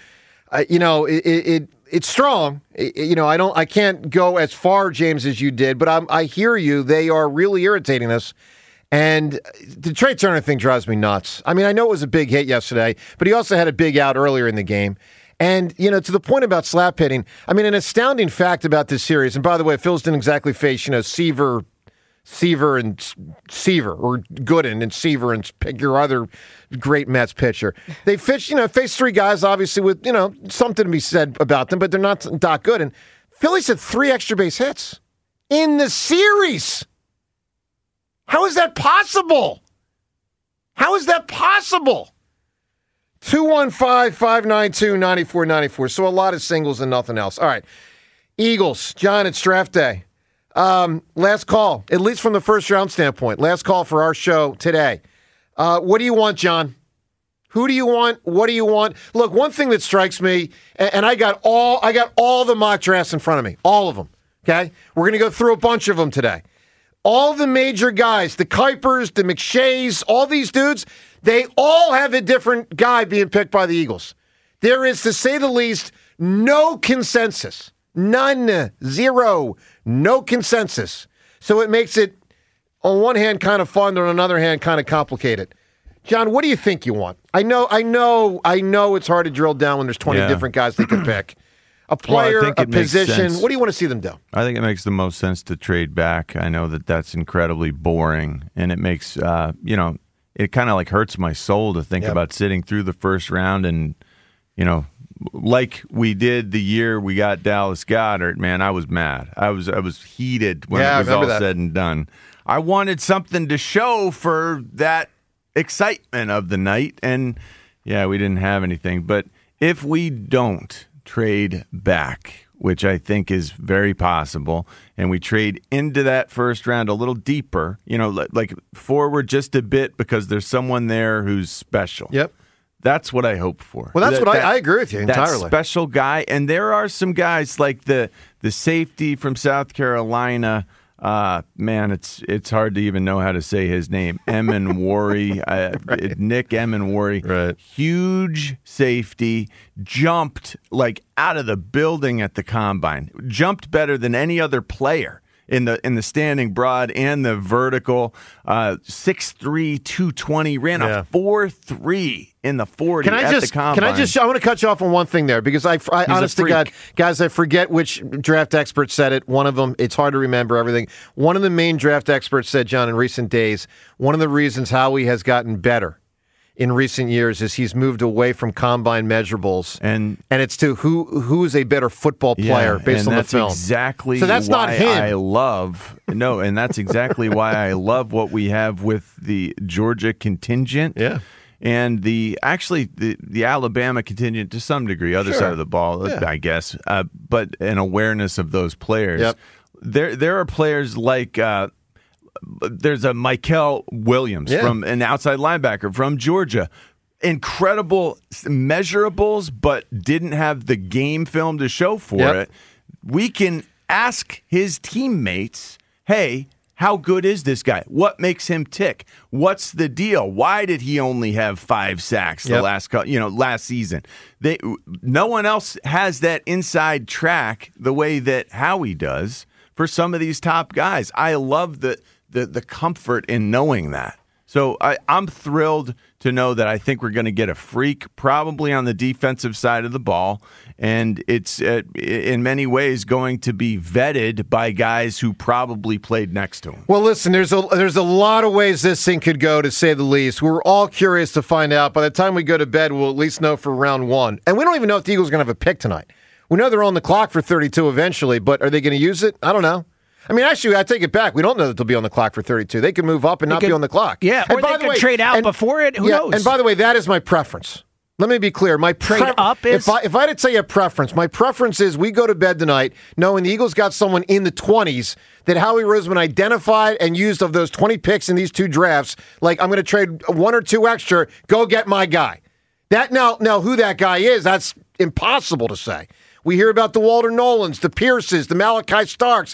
It's strong. I can't go as far, James, as you did, but I hear you. They are really irritating us. And the Trey Turner thing drives me nuts. I mean, I know it was a big hit yesterday, but he also had a big out earlier in the game. And, to the point about slap hitting, I mean, an astounding fact about this series, and by the way, Phil's didn't exactly face, Seaver and Seaver, or Gooden and Seaver, and pick your other great Mets pitcher. They faced 3 guys, obviously, with, something to be said about them, but they're not that good. And Phillies had 3 extra base hits in the series. How is that possible? 215-592-9494. So a lot of singles and nothing else. All right. Eagles. John, it's draft day. Last call, at least from the first round standpoint. Last call for our show today. What do you want, John? Who do you want? What do you want? Look, one thing that strikes me, and I got all the mock drafts in front of me. All of them. Okay? We're going to go through a bunch of them today. All the major guys, the Kuipers, the McShays, all these dudes, they all have a different guy being picked by the Eagles. There is, to say the least, no consensus. None. Zero. No consensus. So it makes it, on one hand, kind of fun, and on another hand, kind of complicated. John, what do you think you want? I know it's hard to drill down when there's 20 different guys they can pick. A player, a position. What do you want to see them do? I think it makes the most sense to trade back. I know that's incredibly boring, and it makes, it kind of hurts my soul to think about sitting through the first round and, like we did the year we got Dallas Goedert. Man, I was mad. I was heated when it was all said and done. I wanted something to show for that excitement of the night, and we didn't have anything. But if we don't trade back, which I think is very possible, and we trade into that first round a little deeper, forward just a bit because there's someone there who's special. Yep. That's what I hope for. Well, that's I agree with you entirely. That special guy, and there are some guys like the safety from South Carolina. Man, it's hard to even know how to say his name. Emanwari, right. Nick Emanwari, right. Huge safety, jumped out of the building at the combine. Jumped better than any other player. in the standing broad and the vertical. 6'3", 220, ran a 4.3 in the 40 the combine. Can I want to cut you off on one thing there, because I honest to God, guys, I forget which draft expert said it. One of them, it's hard to remember everything. One of the main draft experts said, John, in recent days, one of the reasons Howie has gotten better in recent years is he's moved away from combine measurables, and it's to who is a better football player based on the film. Exactly. So that's why not him. And that's exactly why I love what we have with the Georgia contingent. Yeah. And the Alabama contingent to some degree, other side of the ball, I guess, but an awareness of those players. Yep. There are players like there's a Michael Williams from an outside linebacker from Georgia. Incredible measurables, but didn't have the game film to show for it. We can ask his teammates, hey, how good is this guy? What makes him tick? What's the deal? Why did he only have 5 sacks last season? No one else has that inside track the way that Howie does for some of these top guys. I love the comfort in knowing that. So I'm thrilled to know that I think we're going to get a freak probably on the defensive side of the ball, and it's in many ways going to be vetted by guys who probably played next to him. Well, listen, there's a lot of ways this thing could go, to say the least. We're all curious to find out. By the time we go to bed, we'll at least know for round 1. And we don't even know if the Eagles are going to have a pick tonight. We know they're on the clock for 32 eventually, but are they going to use it? I don't know. I mean, actually, I take it back. We don't know that they'll be on the clock for 32. They can move up and not be on the clock. Yeah, or they could trade out before it. Who knows? And by the way, that is my preference. Let me be clear. My trade up is... If I had to say a preference, my preference is we go to bed tonight knowing the Eagles got someone in the 20s that Howie Roseman identified and used of those 20 picks in these 2 drafts. Like, I'm going to trade 1 or 2 extra. Go get my guy. That now who that guy is, that's impossible to say. We hear about the Walter Nolans, the Pierces, the Malachi Starks.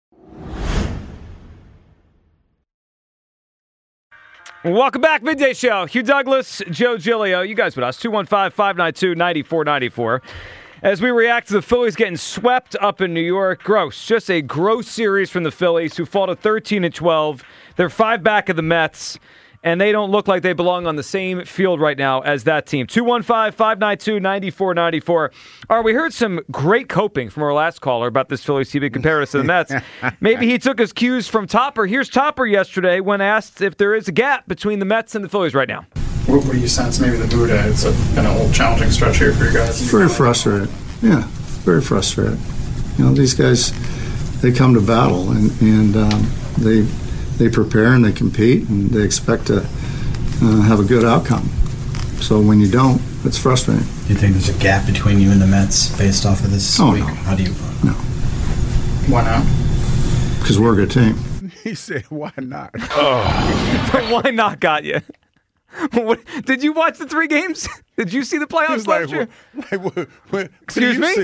Welcome back, Midday Show. Hugh Douglas, Joe Giglio. You guys with us, 215-592-9494. As we react to the Phillies getting swept up in New York. Gross. Just a gross series from the Phillies, who fall to 13-12. They're 5 back of the Mets, and they don't look like they belong on the same field right now as that team. 215-592-9494. All right, we heard some great coping from our last caller about this Phillies team in comparison to the Mets. Maybe he took his cues from Topper. Here's Topper yesterday when asked if there is a gap between the Mets and the Phillies right now. What do you sense maybe the mood? It's been a whole challenging stretch here for you guys. Very frustrated. Yeah, very frustrated. You know, these guys, they come to battle and they prepare and they compete and they expect to have a good outcome. So when you don't, it's frustrating. Do you think there's a gap between you and the Mets based off of this week? No. How do you? No. Why not? Because we're a good team. He said, "Why not?" Oh, why not? Got you. Did you watch the 3 games? Did you see the playoffs last year? What Excuse me?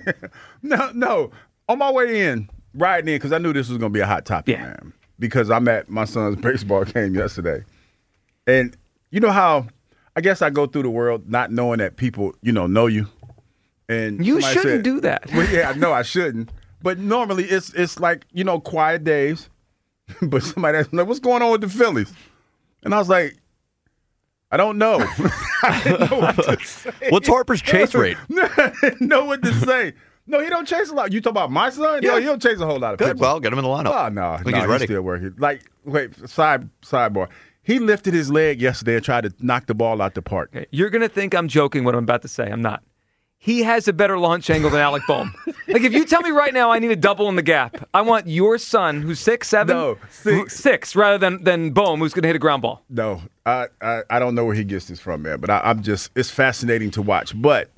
No. On my way in, riding in, because I knew this was going to be a hot topic, man. Because I'm at my son's baseball game yesterday. And you know how, I guess I go through the world not knowing that people, know you. And you shouldn't do that. Well, yeah, no, I shouldn't. But normally it's like, quiet days. But somebody asked me, like, what's going on with the Phillies? And I was like, I don't know. I didn't know what to say. What's Harper's chase rate? I didn't know what to say. No, he don't chase a lot. You talk about my son? Yeah. No, he don't chase a whole lot of people. Good. Well, get him in the lineup. Oh, no. I think he's he's ready. still working. Like, wait, sidebar. He lifted his leg yesterday and tried to knock the ball out the park. Okay. You're going to think I'm joking what I'm about to say. I'm not. He has a better launch angle than Alec Boehm. Like, if you tell me right now I need a double in the gap, I want your son, who's 6'7", No, 6 rather than Boehm, who's going to hit a ground ball. No, I don't know where he gets this from, man. But I'm just, it's fascinating to watch. But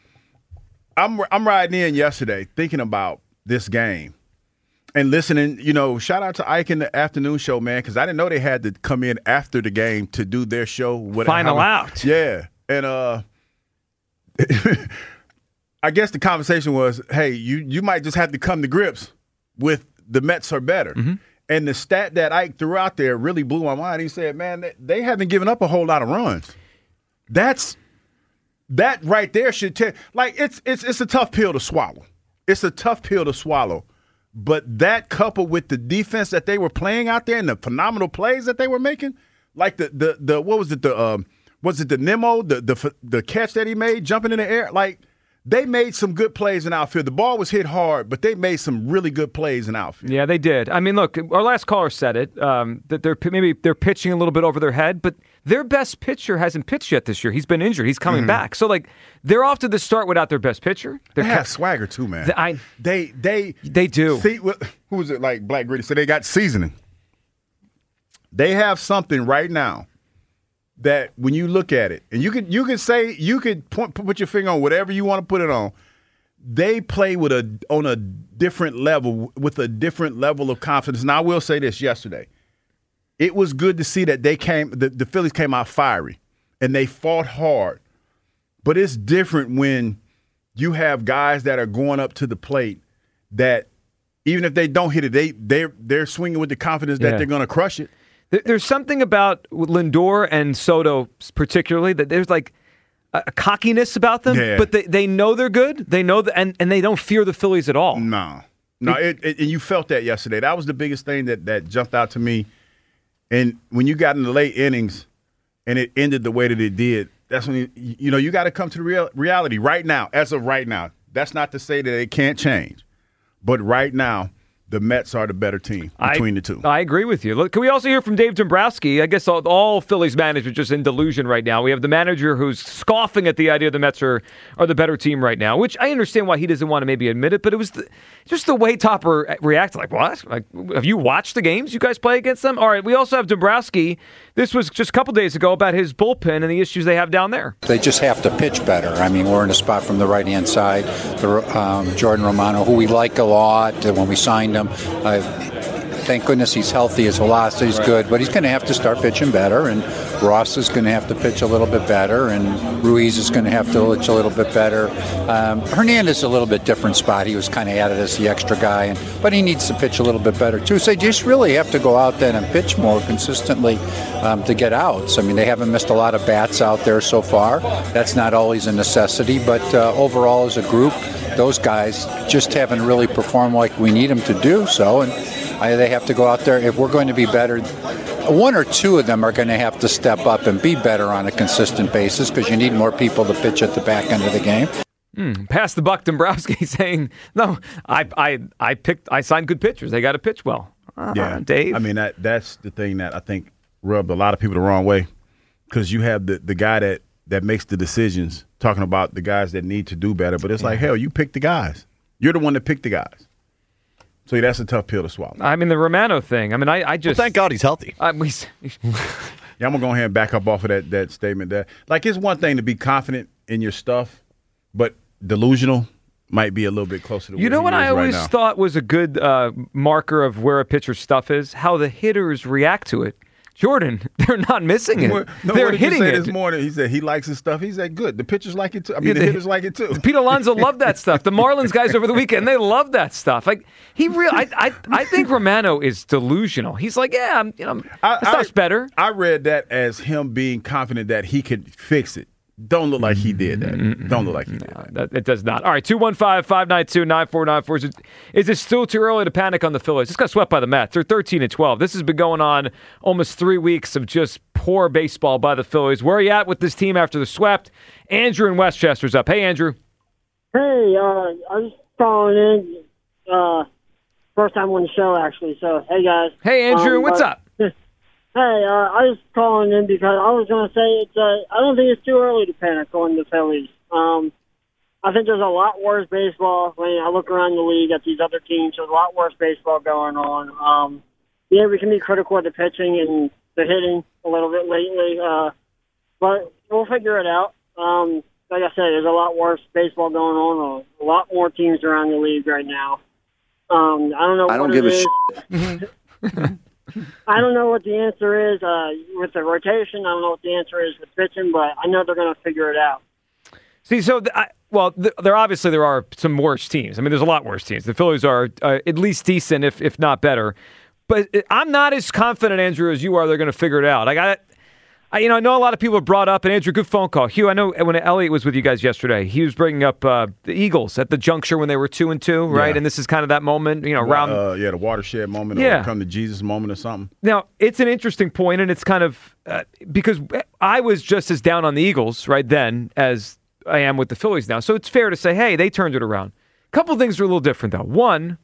I'm riding in yesterday thinking about this game and listening. Shout out to Ike in the afternoon show, man, because I didn't know they had to come in after the game to do their show. Final out. Yeah, and I guess the conversation was, hey, you might just have to come to grips with the Mets are better. Mm-hmm. And the stat that Ike threw out there really blew my mind. He said, man, they haven't given up a whole lot of runs. That right there should tell. Like, it's a tough pill to swallow. It's a tough pill to swallow But that coupled with the defense that they were playing out there and the phenomenal plays that they were making, like the what was it, the Nemo, the catch that he made jumping in the air, like they made some good plays in outfield. The ball was hit hard, but they made some really good plays in outfield. Yeah, they did. I mean, look, our last caller said it, that they're pitching a little bit over their head, but their best pitcher hasn't pitched yet this year. He's been injured. He's coming back. So, like, they're off to the start without their best pitcher. They have swagger, too, man. They do. See, who was it, like Black Gritty? So they got seasoning. They have something right now that when you look at it, and you could put your finger on whatever you want to put it on. They play on a different level, with a different level of confidence. And I will say this: yesterday, it was good to see that the Phillies came out fiery and they fought hard. But it's different when you have guys that are going up to the plate that even if they don't hit it, they're swinging with the confidence that they're going to crush it. There's something about Lindor and Soto particularly that there's like a cockiness about them, but they know they're good. They know and they don't fear the Phillies at all. No, and you felt that yesterday. That was the biggest thing that jumped out to me. And when you got in the late innings and it ended the way that it did, that's when you got to come to the reality right now. As of right now, that's not to say that it can't change, but right now, the Mets are the better team between the two. I agree with you. Look, can we also hear from Dave Dombrowski? I guess all Phillies managers just in delusion right now. We have the manager who's scoffing at the idea the Mets are the better team right now, which I understand why he doesn't want to maybe admit it, but it was just the way Topper reacted. Like, what? Like, have you watched the games you guys play against them? All right, we also have Dombrowski. This was just a couple days ago about his bullpen and the issues they have down there. They just have to pitch better. I mean, we're in a spot from the right-hand side. Jordan Romano, who we like a lot when we signed him, thank goodness he's healthy. His velocity is good, but he's going to have to start pitching better. And Ross is going to have to pitch a little bit better, and Ruiz is going to have to pitch a little bit better. Hernandez is a little bit different spot. He was kind of added as the extra guy, but he needs to pitch a little bit better too. So they just really have to go out there and pitch more consistently to get outs. I mean, they haven't missed a lot of bats out there so far. That's not always a necessity, but overall as a group, those guys just haven't really performed like we need them to do so, and they have to go out there. If we're going to be better, one or two of them are going to have to step up and be better on a consistent basis because you need more people to pitch at the back end of the game. Pass the buck, Dombrowski saying, no, I signed good pitchers. They got to pitch well. Dave. I mean, that's the thing that I think rubbed a lot of people the wrong way because you have the guy that makes the decisions talking about the guys that need to do better. But it's like, hell, you pick the guys. You're the one that picked the guys. So that's a tough pill to swallow. I mean, the Romano thing. I mean, I just... Well, thank God he's healthy. Yeah, I'm going to go ahead and back up off of that statement there. Like, it's one thing to be confident in your stuff, but delusional might be a little bit closer to You know what I always thought was a good marker of where a pitcher's stuff is? How the hitters react to it. Jordan, they're not missing it. They're hitting it. This morning, he said he likes his stuff. He said, good. The pitchers like it too. I mean, the hitters like it too. Pete Alonso loved that stuff. The Marlins guys over the weekend, they love that stuff. Like I think Romano is delusional. He's like, stuff's better. I read that as him being confident that he could fix it. Don't look like he did that. Don't look like he did that. It does not. All right, 215-592-9494. Is it still too early to panic on the Phillies? Just got swept by the Mets. They're 13-12. This has been going on almost 3 weeks of just poor baseball by the Phillies. Where are you at with this team after the swept? Andrew in Westchester's up. Hey, Andrew. Hey, I was calling in. First time on the show, actually. So, hey, guys. Hey, Andrew. What's up? Hey, I was calling in because I was going to say I don't think it's too early to panic on the Phillies. I think there's a lot worse baseball. When I look around the league at these other teams, there's a lot worse baseball going on. Yeah, we can be critical of the pitching and the hitting a little bit lately, but we'll figure it out. Like I said, there's a lot worse baseball going on. A lot more teams around the league right now. I don't know. I don't give a shit. I don't know what the answer is with the rotation. I don't know what the answer is with pitching, but I know they're going to figure it out. See, so there are some worse teams. I mean, there's a lot worse teams. The Phillies are at least decent, if not better. But I'm not as confident, Andrew, as you are. They're going to figure it out. I know a lot of people have brought up, and Andrew, good phone call. Hugh, I know when Elliot was with you guys yesterday, he was bringing up the Eagles at the juncture when they were 2-2, right? Yeah. And this is kind of that moment, around the watershed moment, Yeah. or come to Jesus moment or something. Now, it's an interesting point, and it's kind of because I was just as down on the Eagles right then as I am with the Phillies now. So it's fair to say, hey, they turned it around. A couple things are a little different, though. One,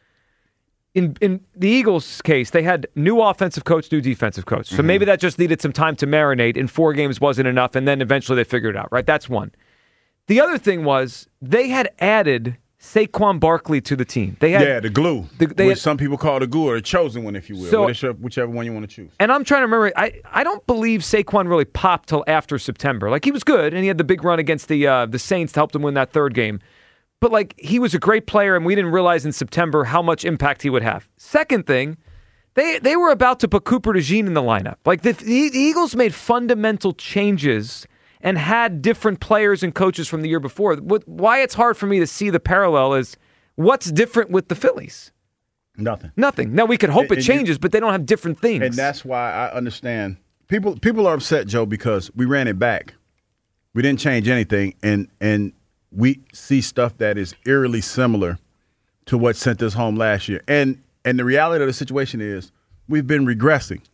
in the Eagles' case, they had new offensive coach, new defensive coach. So maybe that just needed some time to marinate, and 4 games wasn't enough, and then eventually they figured it out, right? That's one. The other thing was they had added Saquon Barkley to the team. They had the glue, which some people call the glue, or the chosen one, if you will, whichever one you want to choose. And I'm trying to remember, I don't believe Saquon really popped till after September. Like, he was good, and he had the big run against the Saints to help them win that 3rd game. But, like, he was a great player, and we didn't realize in September how much impact he would have. Second thing, they were about to put Cooper DeJean in the lineup. Like, the Eagles made fundamental changes and had different players and coaches from the year before. Why it's hard for me to see the parallel is what's different with the Phillies? Nothing. Now, we could hope it changes, but they don't have different things. And that's why I understand. People are upset, Joe, because we ran it back. We didn't change anything, and we see stuff that is eerily similar to what sent us home last year. And the reality of the situation is we've been regressing.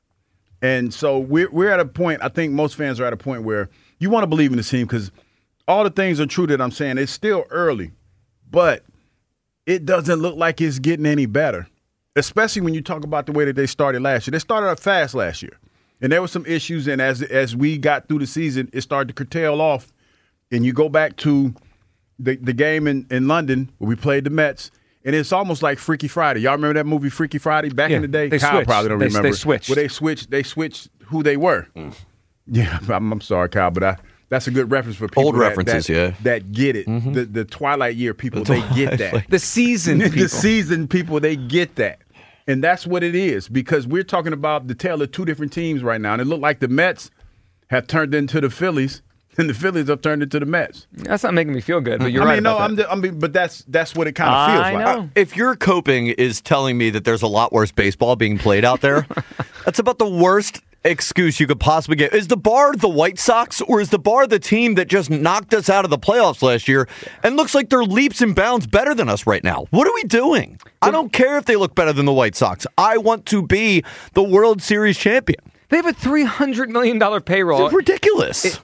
And so we're at a point, I think most fans are at a point where you want to believe in the team because all the things are true that I'm saying. It's still early, but it doesn't look like it's getting any better, especially when you talk about the way that they started last year. They started up fast last year, and there were some issues, and as we got through the season, it started to curtail off. And you go back to the game in London where we played the Mets, and it's almost like Freaky Friday. Y'all remember that movie Freaky Friday back in the day? They Kyle switched. probably don't remember. They switched. Well, they switched who they were. Yeah, I'm sorry, Kyle, but that's a good reference for people Old references, that get it. The Twilight Year people, they get that. The seasoned people. The seasoned people, they get that. And that's what it is, because we're talking about the tale of 2 different teams right now. And it looked like the Mets have turned into the Phillies, and the Phillies have turned into the Mets. That's not making me feel good, but you're right. But that's what it kind of feels like. If your coping is telling me that there's a lot worse baseball being played out there, that's about the worst excuse you could possibly get. Is the bar the White Sox, or is the bar the team that just knocked us out of the playoffs last year and looks like they're leaps and bounds better than us right now? What are we doing? I don't care if they look better than the White Sox. I want to be the World Series champion. They have a $300 million payroll. It's ridiculous.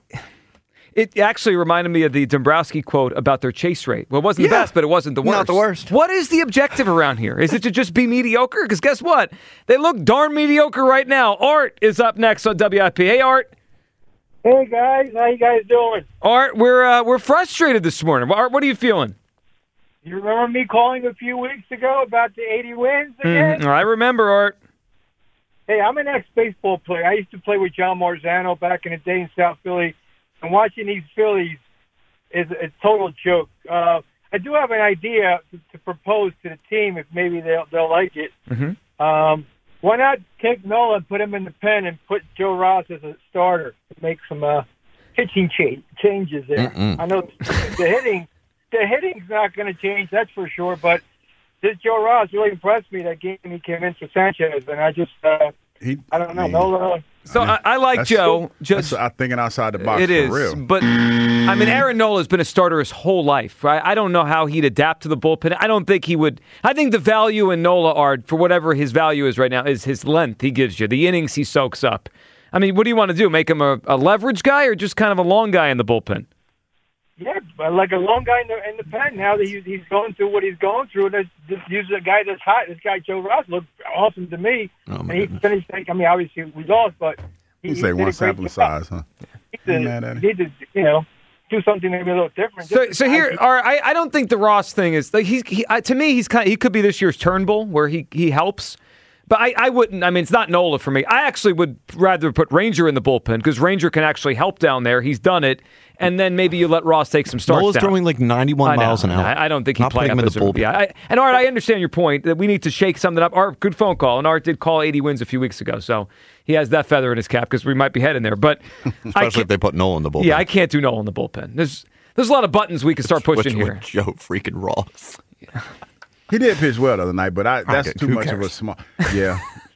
It actually reminded me of the Dombrowski quote about their chase rate. Well, it wasn't the best, but it wasn't the worst. Not the worst. What is the objective around here? Is it to just be mediocre? Because guess what? They look darn mediocre right now. Art is up next on WIP. Hey, Art. Hey, guys. How you guys doing? Art, we're frustrated this morning. Art, what are you feeling? You remember me calling a few weeks ago about the 80 wins again? I remember, Art. Hey, I'm an ex-baseball player. I used to play with John Marzano back in the day in South Philly. And watching these Phillies is a total joke. I do have an idea to propose to the team if maybe they'll like it. Why not take Nola and put him in the pen and put Joe Ross as a starter to make some pitching changes there? I know the hitting's not going to change, that's for sure. But this Joe Ross really impressed me that game he came in for Sanchez, and I just I don't know. Nola. So I like Joe. That's thinking outside the box. It is, for real. But I mean, Aaron Nola's been a starter his whole life, right? I don't know how he'd adapt to the bullpen. I don't think he would. I think the value in Nola, Art, for whatever his value is right now, is his length he gives you, the innings he soaks up. I mean, what do you want to do? Make him a leverage guy or just kind of a long guy in the bullpen? Yeah, like a long guy in the pen. Now that he's going through what he's going through, and just use a guy that's hot. This guy Joe Ross looked awesome to me, and he finished. I mean, obviously we lost, but he say one sample size, huh? He need to, do something maybe a little different. So here, I don't think the Ross thing is like to me he could be this year's Turnbull where he helps. But I wouldn't. I mean, it's not Nola for me. I actually would rather put Ranger in the bullpen because Ranger can actually help down there. He's done it. And then maybe you let Ross take some starts Nola's down. throwing like 91 miles an hour. I don't think he'd Not play putting up him in as the bullpen. And Art, I understand your point that we need to shake something up. Art, good phone call. And Art did call 80 wins a few weeks ago. So he has that feather in his cap because we might be heading there. But especially if they put Nola in the bullpen. Yeah, I can't do Nola in the bullpen. There's a lot of buttons we can start pushing here. Joe freaking Ross. He did pitch well the other night, but that's too much of a small. Yeah.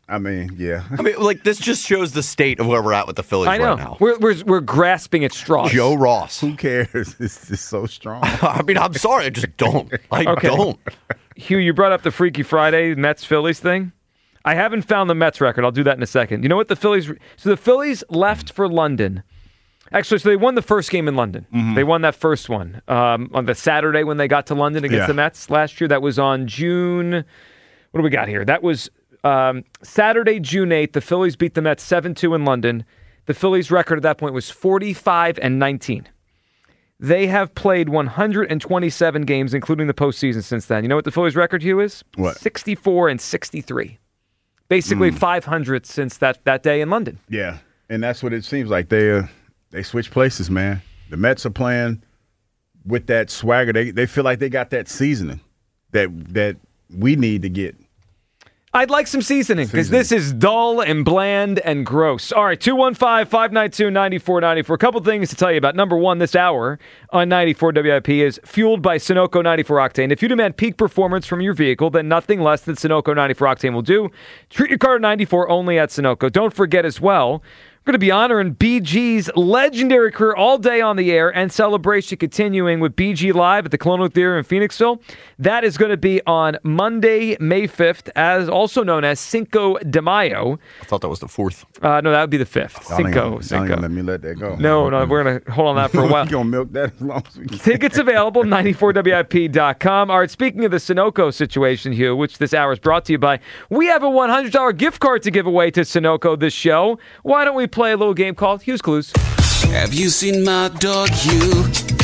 I mean, yeah. I mean, like, this just shows the state of where we're at with the Phillies I know. right now. We're grasping at straws. Joe Ross. Who cares? It's just so strong. I mean, I'm sorry. I just don't. I don't. Hugh, you brought up the Freaky Friday Mets-Phillies thing. I haven't found the Mets record. I'll do that in a second. You know what the Phillies... So the Phillies left for London. Actually, so they won the first game in London. Mm-hmm. They won that first one on the Saturday when they got to London against the Mets last year. That was on June... What do we got here? That was Saturday, June 8th. The Phillies beat the Mets 7-2 in London. The Phillies' record at that point was 45-19. They have played 127 games, including the postseason since then. You know what the Phillies' record, Hugh, is? What? 64-63. Basically 500 since that day in London. Yeah, and that's what it seems like. They switch places, man. The Mets are playing with that swagger. They feel like they got that seasoning that we need to get. I'd like some seasoning because this is dull and bland and gross. All right, 215-592-9494. A couple things to tell you about. Number one, this hour on 94 WIP is fueled by Sunoco 94 Octane. If you demand peak performance from your vehicle, then nothing less than Sunoco 94 Octane will do. Treat your car 94 only at Sunoco. Don't forget as well, we're going to be honoring BG's legendary career all day on the air and celebration continuing with BG Live at the Colonial Theater in Phoenixville. That is going to be on Monday, May 5th, as also known as Cinco de Mayo. I thought that was the 4th. No, that would be the 5th. Cinco. Let me let that go. No, we're going to hold on that for a while. We're going to milk that as long as we can. Tickets available, 94WIP.com. All right, speaking of the Sunoco situation, Hugh, which this hour is brought to you by, we have a $100 gift card to give away to Sunoco this show. Why don't we play a little game called Hugh's Clues? Have you seen my dog Hugh?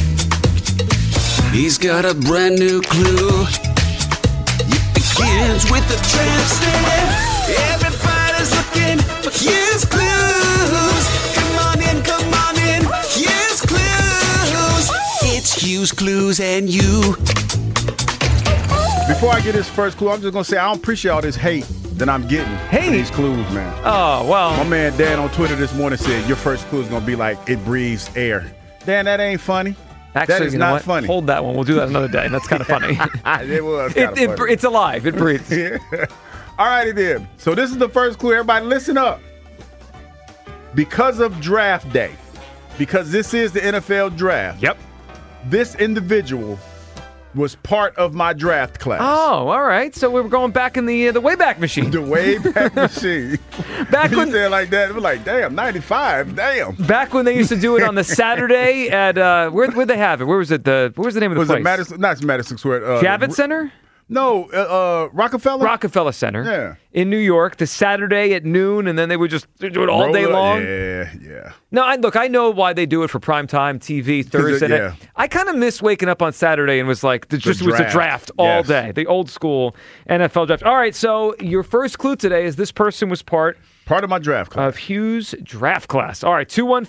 He's got a brand new clue. It begins with a tramp stamp. Everybody's looking for Hugh's Clues. Come on in, Hugh's Clues. It's Hugh's Clues and you. Before I get this first clue, I'm just going to say I don't appreciate all this hate that I'm getting for these clues, man. Oh, well. My man Dan on Twitter this morning said your first clue is going to be like it breathes air. Dan, that ain't funny. Actually, that is not funny. Hold that one. We'll do that another day. That's kind of funny. It was kind of funny. It's alive. It breathes. Yeah. All righty then. So this is the first clue. Everybody listen up. Because of draft day, because this is the NFL draft. Yep. This individual was part of my draft class. Oh, all right. So we were going back in the Wayback Machine. The Wayback Machine. Back when you said like that, we're like, damn, 95, damn. Back when they used to do it on the Saturday at where'd they have it? Where was it? What was the name of the place? It Madison? Not Madison Square. Javits Center. No, Rockefeller? Rockefeller Center in New York, the Saturday at noon, and then they would just do it all day long. Yeah. No, I know why they do it for primetime TV Thursday. I kind of miss waking up on Saturday and was like, it was a draft all day, the old school NFL draft. All right, so your first clue today is this person was part of my draft class. Of Hugh's draft class. All right,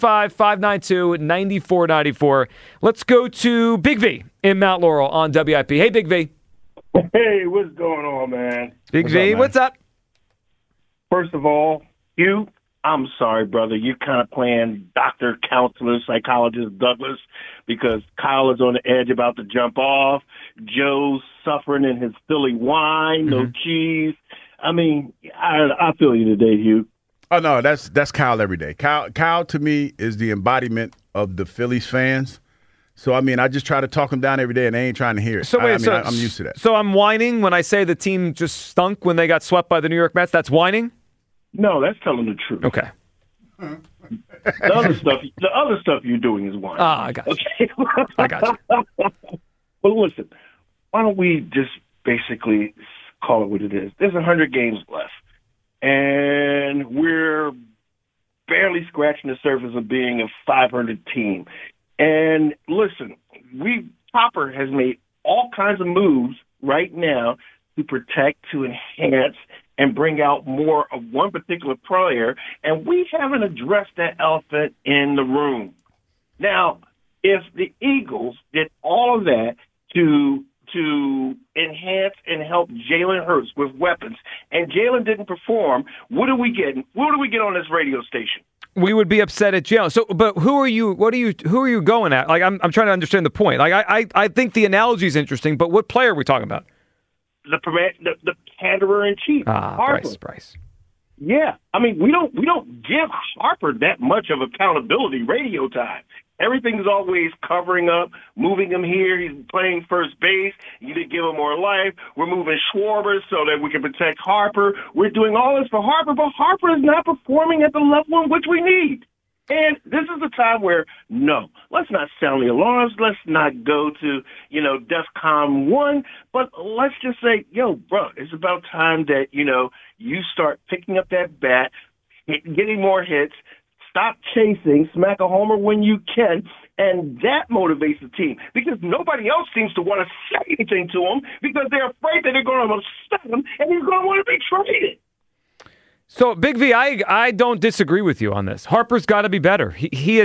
215-592-9494. Let's go to Big V in Mount Laurel on WIP. Hey, Big V. Hey, what's going on, man? Big V, what's up? First of all, Hugh, I'm sorry, brother. You're kind of playing doctor, counselor, psychologist Douglas because Kyle is on the edge about to jump off. Joe's suffering in his Philly wine, no cheese. I mean, I feel you today, Hugh. Oh, no, that's Kyle every day. Kyle, to me, is the embodiment of the Phillies fans. So, I mean, I just try to talk them down every day, and they ain't trying to hear it. So, wait, I'm used to that. So I'm whining when I say the team just stunk when they got swept by the New York Mets? That's whining? No, that's telling the truth. Okay. The other stuff you're doing is whining. I got you. Okay. I got you. But listen, why don't we just basically call it what it is? There's 100 games left, and we're barely scratching the surface of being a 500 team. And listen, Popper has made all kinds of moves right now to protect, to enhance, and bring out more of one particular player, and we haven't addressed that elephant in the room. Now, if the Eagles did all of that to enhance and help Jalen Hurts with weapons, and Jalen didn't perform, what do we get? What do we get on this radio station? We would be upset at Jalen. So, but who are you going at? Like, I'm trying to understand the point. Like, I think the analogy is interesting, but what player are we talking about? The panderer in chief. Bryce. Yeah, I mean, we don't give Harper that much of accountability radio time. Everything's always covering up, moving him here. He's playing first base. You did give him more life. We're moving Schwarber so that we can protect Harper. We're doing all this for Harper, but Harper is not performing at the level in which we need. And this is the time where, no, let's not sound the alarms. Let's not go to, DEFCON 1. But let's just say, yo, bro, it's about time that, you start picking up that bat, getting more hits, stop chasing, smack a homer when you can, and that motivates the team because nobody else seems to want to say anything to him because they're afraid that they're going to upset him and he's going to want to be traded. So, Big V, I don't disagree with you on this. Harper's got to be better. He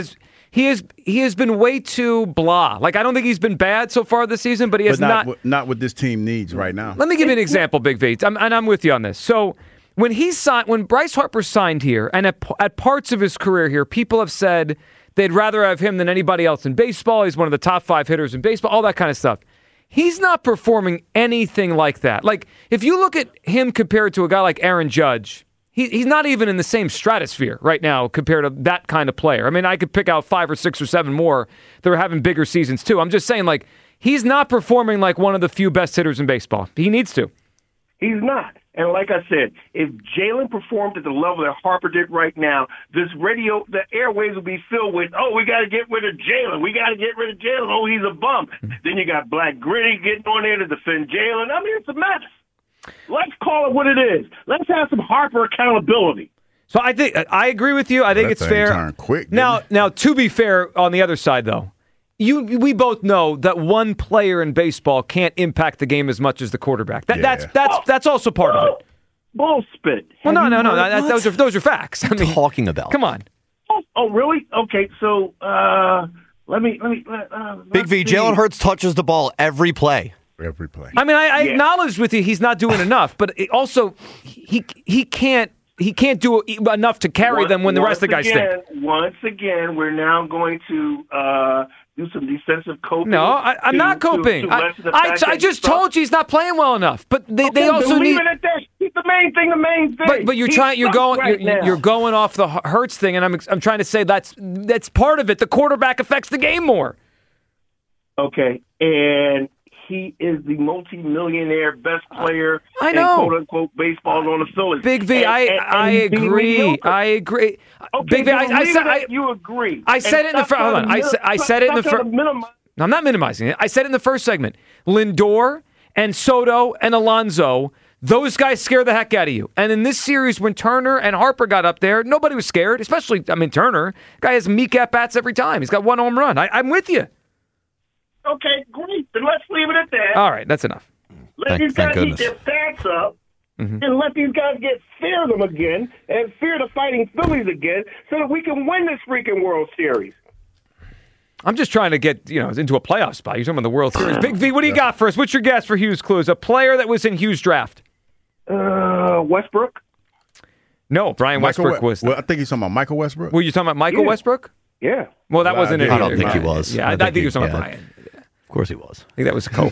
has been way too blah. Like, I don't think he's been bad so far this season, but he has not what this team needs right now. Let me give you an example, Big V, and I'm with you on this. So, when Bryce Harper signed here, and at parts of his career here, people have said they'd rather have him than anybody else in baseball. He's one of the top 5 hitters in baseball, all that kind of stuff. He's not performing anything like that. Like, if you look at him compared to a guy like Aaron Judge, he's not even in the same stratosphere right now compared to that kind of player. I mean, I could pick out 5 or 6 or 7 more that are having bigger seasons too. I'm just saying, like, he's not performing like one of the few best hitters in baseball. He needs to. He's not. And like I said, if Jalen performed at the level that Harper did right now, the airways will be filled with, oh, we got to get rid of Jalen. We got to get rid of Jalen. Oh, he's a bum. Then you got Black Gritty getting on there to defend Jalen. I mean, it's a mess. Let's call it what it is. Let's have some Harper accountability. So I agree with you. I think it's fair. Turn quick. Now, to be fair, on the other side, though, we both know that one player in baseball can't impact the game as much as the quarterback. That's also part of it. Bullspit. Well, no. Those are facts. I mean, talking about. Come on. Oh, really? Okay, so let me. Big V. Jalen Hurts touches the ball every play. Every play. I mean, I acknowledge with you he's not doing enough, but also he can't do enough to carry them when the rest of the guys stink. Once again, we're now going to do some defensive coping. No, I'm not coping. I just told you he's not playing well enough. But they also need. It at that. He's the main thing. But you're going off the Hurts thing, and I'm trying to say that's part of it. The quarterback affects the game more. Okay, and he is the multi-millionaire best player in quote-unquote baseball on the Phillies. Big V, I agree. I agree. Okay, Big V, you agree. I said it in the first. Hold on. I said it in the first. I'm not minimizing it. I said it in the first segment. Lindor and Soto and Alonso, those guys scare the heck out of you. And in this series, when Turner and Harper got up there, nobody was scared, especially, Turner. Guy has meek at-bats every time. He's got one home run. I'm with you. Okay, great. Then let's leave it at that. All right, that's enough. Let these guys keep their stats up, and let these guys fear them again, and fear the Fighting Phillies again, so that we can win this freaking World Series. I'm just trying to get into a playoff spot. You're talking about the World Series. Big V, what do you got for us? What's your guess for Hughes' clues? A player that was in Hughes' draft. Westbrook? No, Brian Westbrook was. Well, I think he's talking about Michael Westbrook. Were you talking about Michael Westbrook? Yeah. Well, that wasn't it. I don't think he was. Yeah, I think he was talking about Brian. Of course he was. I think that was Cope.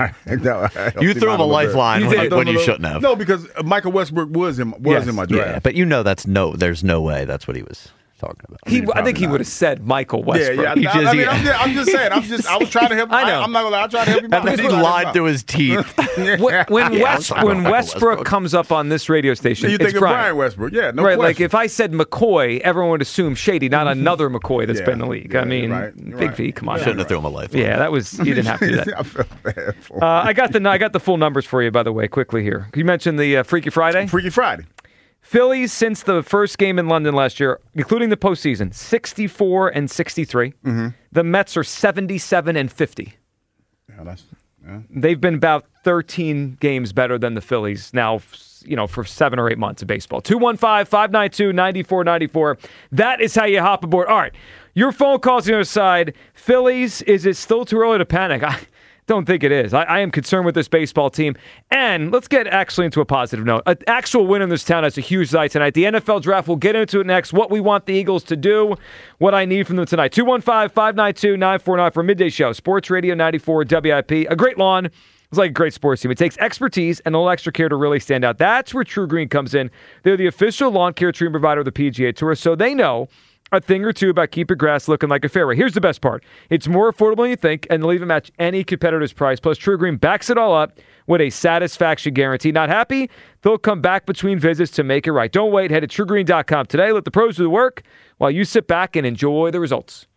You threw him a lifeline when you shouldn't have. No, because Michael Westbrook was in my draft. Yeah, but there's no way that's what he was talking about. I think he would have said Michael Westbrook. I'm just saying. I was trying to help. I know. I'm not gonna lie. I tried to help him out. And then he lied through his teeth. When Westbrook comes up on this radio station, you think it's of Brian. Brian Westbrook? Yeah, no right. question. Like if I said McCoy, everyone would assume Shady, not another McCoy that's been in the league. I mean, Big V, come on. Shouldn't have thrown him a life. Yeah, that was. You didn't have to do that. I felt bad for him. I got the full numbers for you, by the way, quickly here. You mentioned the Freaky Friday. Freaky Friday. Phillies, since the first game in London last year, including the postseason, 64 and 63. Mm-hmm. The Mets are 77 and 50. They've been about 13 games better than the Phillies now, for 7 or 8 months of baseball. 215-592-9494. That is how you hop aboard. All right, your phone calls on the other side. Phillies, is it still too early to panic? I don't think it is. I am concerned with this baseball team. And let's get actually into a positive note. An actual win in this town has a huge night tonight. The NFL draft, we'll get into it next. What we want the Eagles to do, what I need from them tonight. 215-592-9494 for Midday Show. Sports Radio 94 WIP. A great lawn It's like a great sports team. It takes expertise and a little extra care to really stand out. That's where True Green comes in. They're the official lawn care treatment provider of the PGA Tour, so they know a thing or two about keeping grass looking like a fairway. Here's the best part. It's more affordable than you think, and they'll even match any competitor's price. Plus, True Green backs it all up with a satisfaction guarantee. Not happy? They'll come back between visits to make it right. Don't wait. Head to TrueGreen.com today. Let the pros do the work while you sit back and enjoy the results.